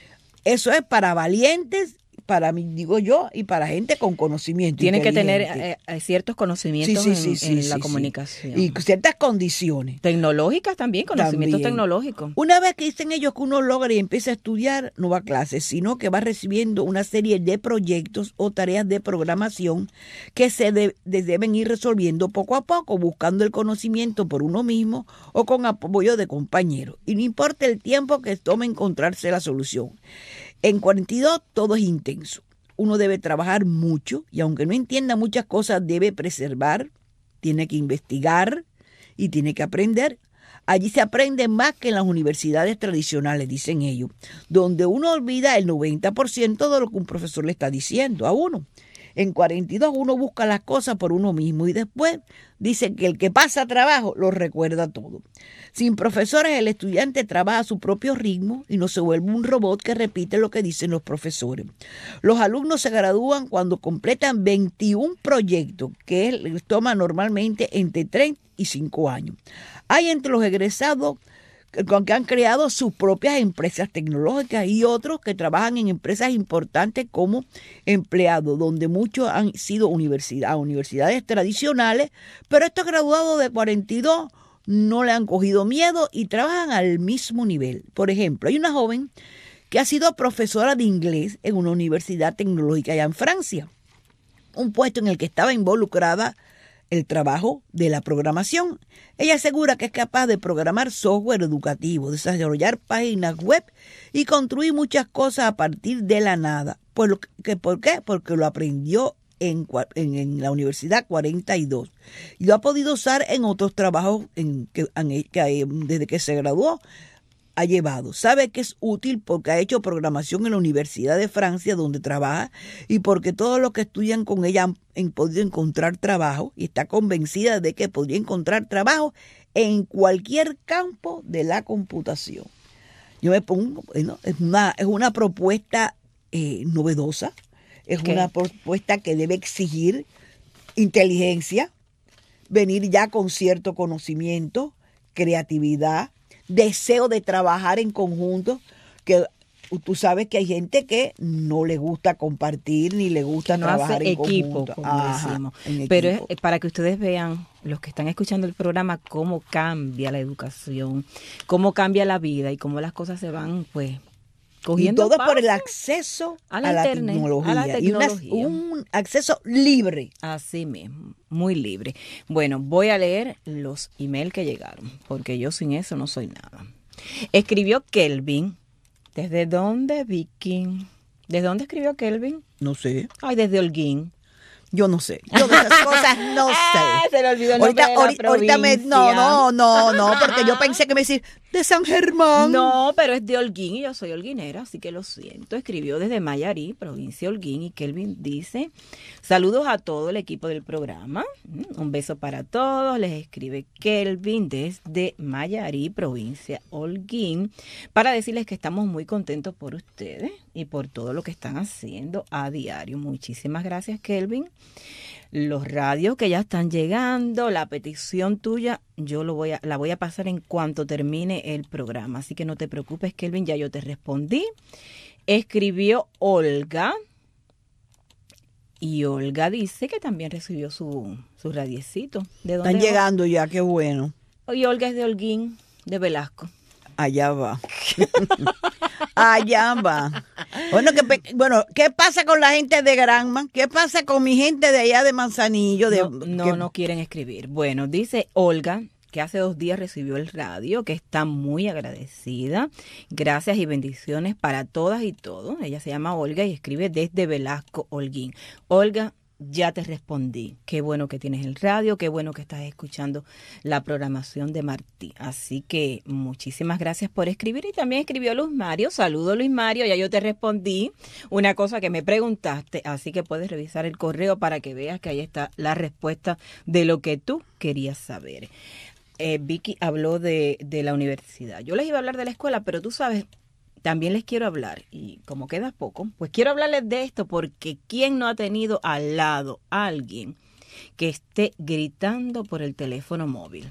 Eso es para valientes, para mí, digo yo, y para gente con conocimiento. Tienen que tener ciertos conocimientos en la comunicación. Y ciertas condiciones. Tecnológicas también, conocimientos tecnológicos. Una vez que dicen ellos que uno logra y empieza a estudiar, no va a clases, sino que va recibiendo una serie de proyectos o tareas de programación que se deben ir resolviendo poco a poco, buscando el conocimiento por uno mismo o con apoyo de compañeros. Y no importa el tiempo que tome encontrarse la solución. En 42 todo es intenso. Uno debe trabajar mucho y aunque no entienda muchas cosas debe preservar, tiene que investigar y tiene que aprender. Allí se aprende más que en las universidades tradicionales, dicen ellos, donde uno olvida el 90% de lo que un profesor le está diciendo a uno. En 42 uno busca las cosas por uno mismo y después dicen que el que pasa trabajo lo recuerda todo. Sin profesores el estudiante trabaja a su propio ritmo y no se vuelve un robot que repite lo que dicen los profesores. Los alumnos se gradúan cuando completan 21 proyectos que les toma normalmente entre 3 y 5 años. Hay entre los egresados que han creado sus propias empresas tecnológicas y otros que trabajan en empresas importantes como empleados, donde muchos han sido universidades tradicionales, pero estos graduados de 42 no le han cogido miedo y trabajan al mismo nivel. Por ejemplo, hay una joven que ha sido profesora de inglés en una universidad tecnológica allá en Francia, un puesto en el que estaba involucrada el trabajo de la programación. Ella asegura que es capaz de programar software educativo, desarrollar páginas web y construir muchas cosas a partir de la nada. ¿Por qué? Porque lo aprendió en la Universidad 42 y lo ha podido usar en otros trabajos que desde que se graduó ha llevado. Sabe que es útil porque ha hecho programación en la Universidad de Francia donde trabaja y porque todos los que estudian con ella han podido encontrar trabajo y está convencida de que podría encontrar trabajo en cualquier campo de la computación. Yo me pongo, es una propuesta novedosa, es una propuesta que debe exigir inteligencia, venir ya con cierto conocimiento, creatividad, deseo de trabajar en conjunto, que tú sabes que hay gente que no le gusta compartir ni le gusta trabajar en conjunto. Como decimos. Pero es para que ustedes vean, los que están escuchando el programa, cómo cambia la educación, cómo cambia la vida y cómo las cosas se van pues cogiendo. Y todo por el acceso a la tecnología. Y un acceso libre. Así mismo, muy libre. Bueno, voy a leer los emails que llegaron, porque yo sin eso no soy nada. Escribió Kelvin. ¿Desde dónde, Vicky? ¿Desde dónde escribió Kelvin? No sé. Ay, desde Holguín. Yo no sé. Yo de esas cosas no sé. Se le olvidó el nombre de la provincia. No, porque yo pensé que me decía de San Germán. No, pero es de Holguín y yo soy holguinera, así que lo siento. Escribió desde Mayarí, provincia de Holguín, y Kelvin dice: saludos a todo el equipo del programa. Un beso para todos. Les escribe Kelvin desde Mayarí, provincia Holguín, para decirles que estamos muy contentos por ustedes y por todo lo que están haciendo a diario. Muchísimas gracias, Kelvin. Los radios que ya están llegando, la petición tuya, yo la voy a pasar en cuanto termine el programa. Así que no te preocupes, Kelvin, ya yo te respondí. Escribió Olga. Y Olga dice que también recibió su radiecito. ¿De dónde Están va? llegando ya, qué bueno. Y Olga es de Holguín, de Velasco. Allá va. Allá va. Bueno, ¿qué pasa con la gente de Granma? ¿Qué pasa con mi gente de allá de Manzanillo? No quieren escribir. Bueno, dice Olga que hace 2 días recibió el radio, que está muy agradecida. Gracias y bendiciones para todas y todos. Ella se llama Olga y escribe desde Velasco, Holguín. Olga, ya te respondí. Qué bueno que tienes el radio, qué bueno que estás escuchando la programación de Martí. Así que muchísimas gracias por escribir. Y también escribió Luz Mario. Saludo, Luis Mario. Ya yo te respondí una cosa que me preguntaste. Así que puedes revisar el correo para que veas que ahí está la respuesta de lo que tú querías saber. Vicky habló de la universidad. Yo les iba a hablar de la escuela, pero tú sabes, también les quiero hablar, y como queda poco, pues quiero hablarles de esto, porque ¿quién no ha tenido al lado a alguien que esté gritando por el teléfono móvil?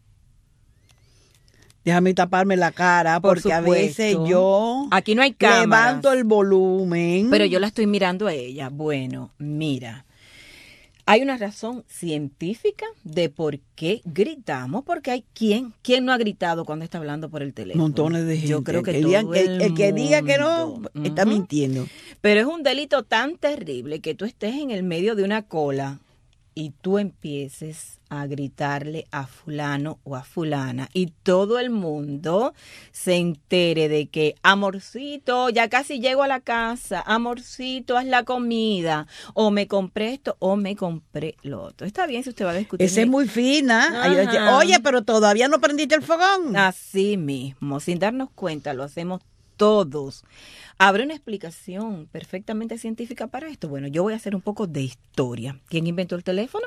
Déjame taparme la cara, Por porque a veces supuesto. yo Aquí no hay cámaras, levanto el volumen. pero yo la estoy mirando a ella. Bueno, mira, hay una razón científica de por qué gritamos, porque hay quien no ha gritado cuando está hablando por el teléfono. Montones de gente. Yo creo que el que diga que no, está mintiendo. Pero es un delito tan terrible que tú estés en el medio de una cola y tú empieces a gritarle a fulano o a fulana y todo el mundo se entere de que, amorcito, ya casi llego a la casa, amorcito, haz la comida, o me compré esto o me compré lo otro. Está bien si usted va a discutir. Esa es muy fina. Ahí dice, oye, pero todavía no prendiste el fogón. Así mismo, sin darnos cuenta, lo hacemos todos. ¿Habrá una explicación perfectamente científica para esto? Bueno, yo voy a hacer un poco de historia. ¿Quién inventó el teléfono?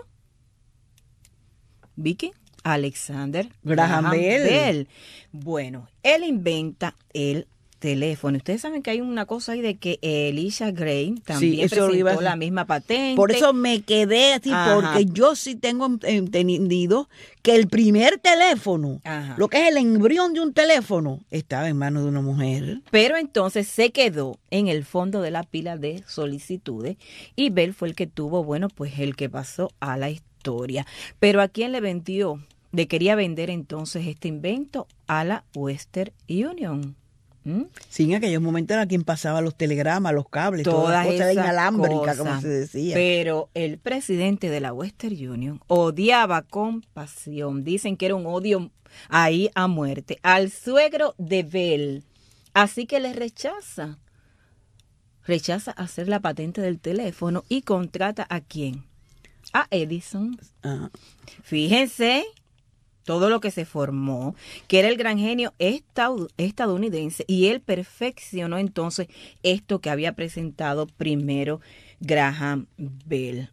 Vicky, Alexander Graham Bell. Bueno, él inventa el teléfono. Ustedes saben que hay una cosa ahí de que Elisha Gray también presentó la misma patente. Por eso me quedé así, porque yo sí tengo entendido que el primer teléfono, lo que es el embrión de un teléfono, estaba en manos de una mujer. Pero entonces se quedó en el fondo de la pila de solicitudes y Bell fue el que tuvo, bueno, pues el que pasó a la historia. Pero ¿a quién le vendió? Le quería vender entonces este invento a la Western Union. Sí, en aquellos momentos era quien pasaba los telegramas, los cables, todas las cosas esas inalámbricas, cosas, como se decía. Pero el presidente de la Western Union odiaba con pasión, dicen que era un odio ahí a muerte, al suegro de Bell. Así que le rechaza hacer la patente del teléfono y contrata ¿a quién? A Edison. Fíjense todo lo que se formó, que era el gran genio estadounidense, y él perfeccionó entonces esto que había presentado primero Graham Bell.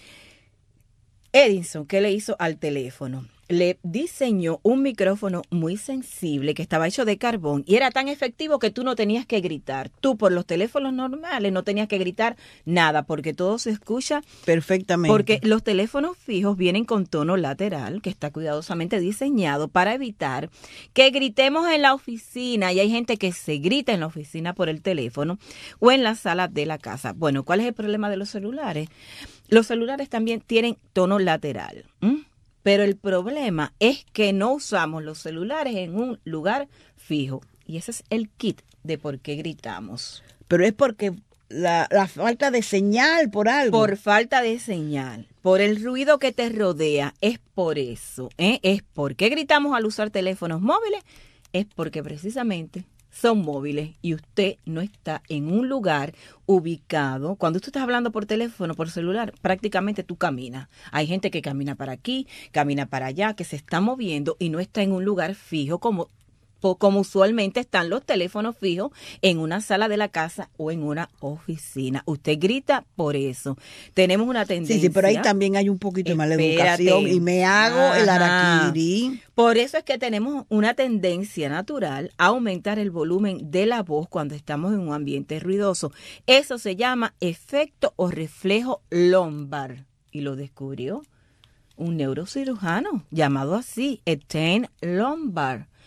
Edison, ¿qué le hizo al teléfono? Le diseñó un micrófono muy sensible que estaba hecho de carbón y era tan efectivo que tú no tenías que gritar. Tú por los teléfonos normales no tenías que gritar nada porque todo se escucha perfectamente. Porque los teléfonos fijos vienen con tono lateral que está cuidadosamente diseñado para evitar que gritemos en la oficina, y hay gente que se grita en la oficina por el teléfono o en la sala de la casa. Bueno, ¿cuál es el problema de los celulares? Los celulares también tienen tono lateral. Pero el problema es que no usamos los celulares en un lugar fijo. Y ese es el kit de por qué gritamos. Pero es porque la falta de señal, por algo. Por falta de señal, por el ruido que te rodea, es por eso. Es porque gritamos al usar teléfonos móviles, es porque precisamente son móviles y usted no está en un lugar ubicado. Cuando tú estás hablando por teléfono, por celular, prácticamente tú caminas. Hay gente que camina para aquí, camina para allá, que se está moviendo y no está en un lugar fijo como usualmente están los teléfonos fijos en una sala de la casa o en una oficina. Usted grita por eso. Tenemos una tendencia. Sí, pero ahí también hay un poquito de mala educación y me hago el araquiri. Por eso es que tenemos una tendencia natural a aumentar el volumen de la voz cuando estamos en un ambiente ruidoso. Eso se llama efecto o reflejo lumbar y lo descubrió un neurocirujano llamado así, Etienne Lombard.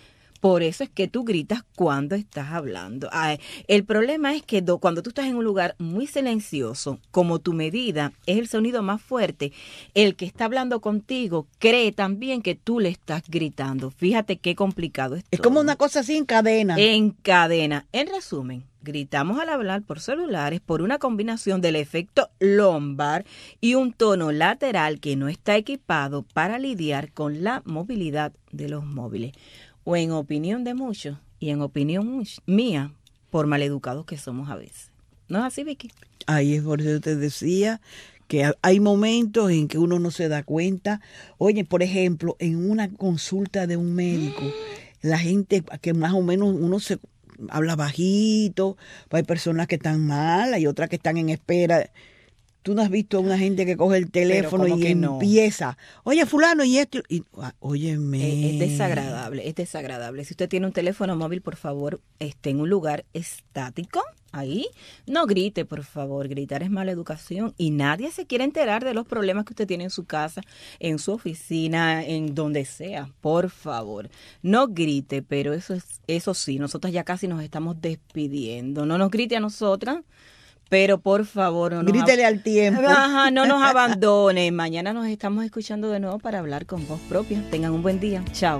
Por eso es que tú gritas cuando estás hablando. El problema es que cuando tú estás en un lugar muy silencioso, como tu medida es el sonido más fuerte, el que está hablando contigo cree también que tú le estás gritando. Fíjate qué complicado es. Es como una cosa así en cadena. En cadena. En resumen, gritamos al hablar por celulares por una combinación del efecto lumbar y un tono lateral que no está equipado para lidiar con la movilidad de los móviles. O en opinión de muchos y en opinión mía, por maleducados que somos a veces. ¿No es así, Vicky? Ahí es por eso te decía que hay momentos en que uno no se da cuenta. Oye, por ejemplo, en una consulta de un médico, la gente que más o menos uno se habla bajito, hay personas que están mal, hay otras que están en espera. Tú no has visto a una gente que coge el teléfono y empieza, oye, fulano, y esto, y óyeme. Es desagradable. Si usted tiene un teléfono móvil, por favor, esté en un lugar estático, ahí. No grite, por favor, gritar es mala educación y nadie se quiere enterar de los problemas que usted tiene en su casa, en su oficina, en donde sea, por favor. No grite, pero eso sí, nosotras ya casi nos estamos despidiendo. No nos grite a nosotras. Pero por favor, grítele al tiempo. Ajá, no nos abandone. Mañana nos estamos escuchando de nuevo para hablar con voz propia. Tengan un buen día. Chao.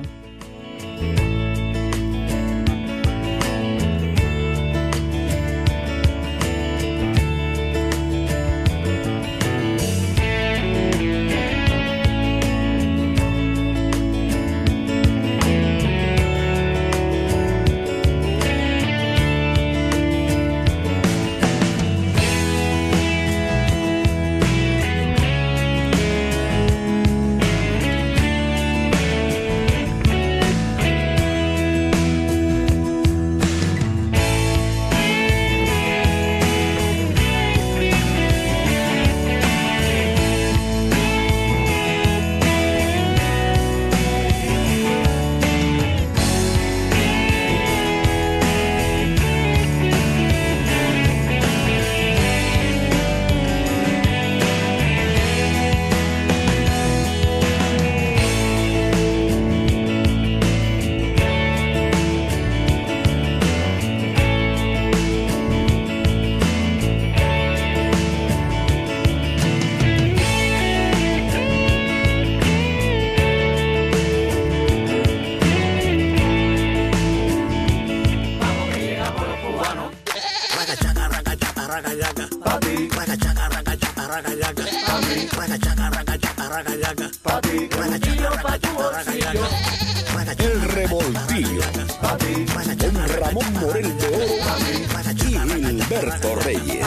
El Revoltillo, con Ramón Morel de Oro y Gilberto Reyes.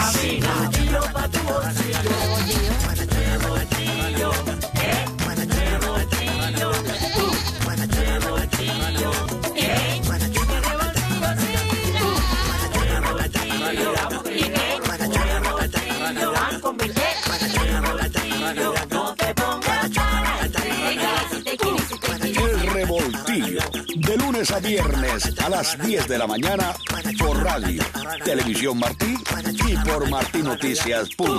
El Revoltillo, de lunes a viernes a las 10 de la mañana por radio, Televisión Martí y por martinoticias.com.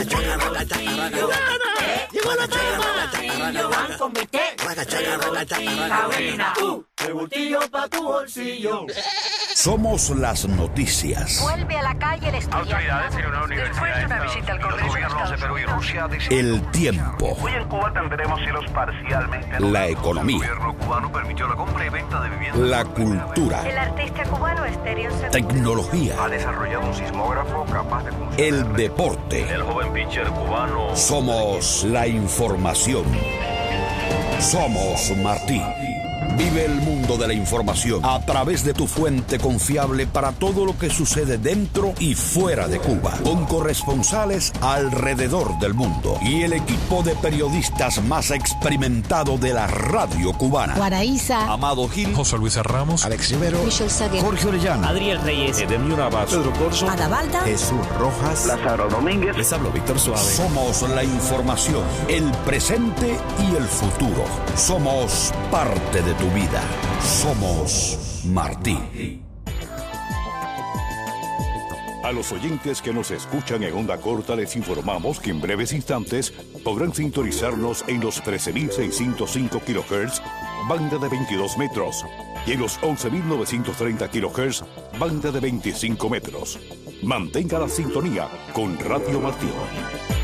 ¡Llegó la Revoltillo pa' tu bolsillo. Somos las noticias. Vuelve a la calle el estudiante. Autoridades en una universidad de una visita al Congreso de Estados Perú y Rusia El tiempo. Hoy en Cuba tendremos cielos parcialmente La economía. El gobierno cubano permitió la compra y venta de viviendas. La cultura. El artista cubano Estéreo Segundo Tecnología. Ha desarrollado un sismógrafo capaz de funcionar. El deporte. El joven pitcher cubano. Somos la información. Somos Martí. Vive el mundo de la información a través de tu fuente confiable para todo lo que sucede dentro y fuera de Cuba, con corresponsales alrededor del mundo y el equipo de periodistas más experimentado de la radio cubana. Guaraíza, Amado Gil, José Luis Ramos, Alex Rivero, Michelle Saguer, Jorge Orellana, Adriel Reyes, Edemio Navas, Pedro Corso, Adavalda, Jesús Rojas, Lázaro Domínguez. Les hablo Víctor Suárez. Somos la información, el presente y el futuro. Somos parte de tu vida. Somos Martí. A los oyentes que nos escuchan en onda corta les informamos que en breves instantes podrán sintonizarnos en los 13.605 kHz banda de 22 metros. Y en los 11.930 kHz, banda de 25 metros. Mantenga la sintonía con Radio Martí.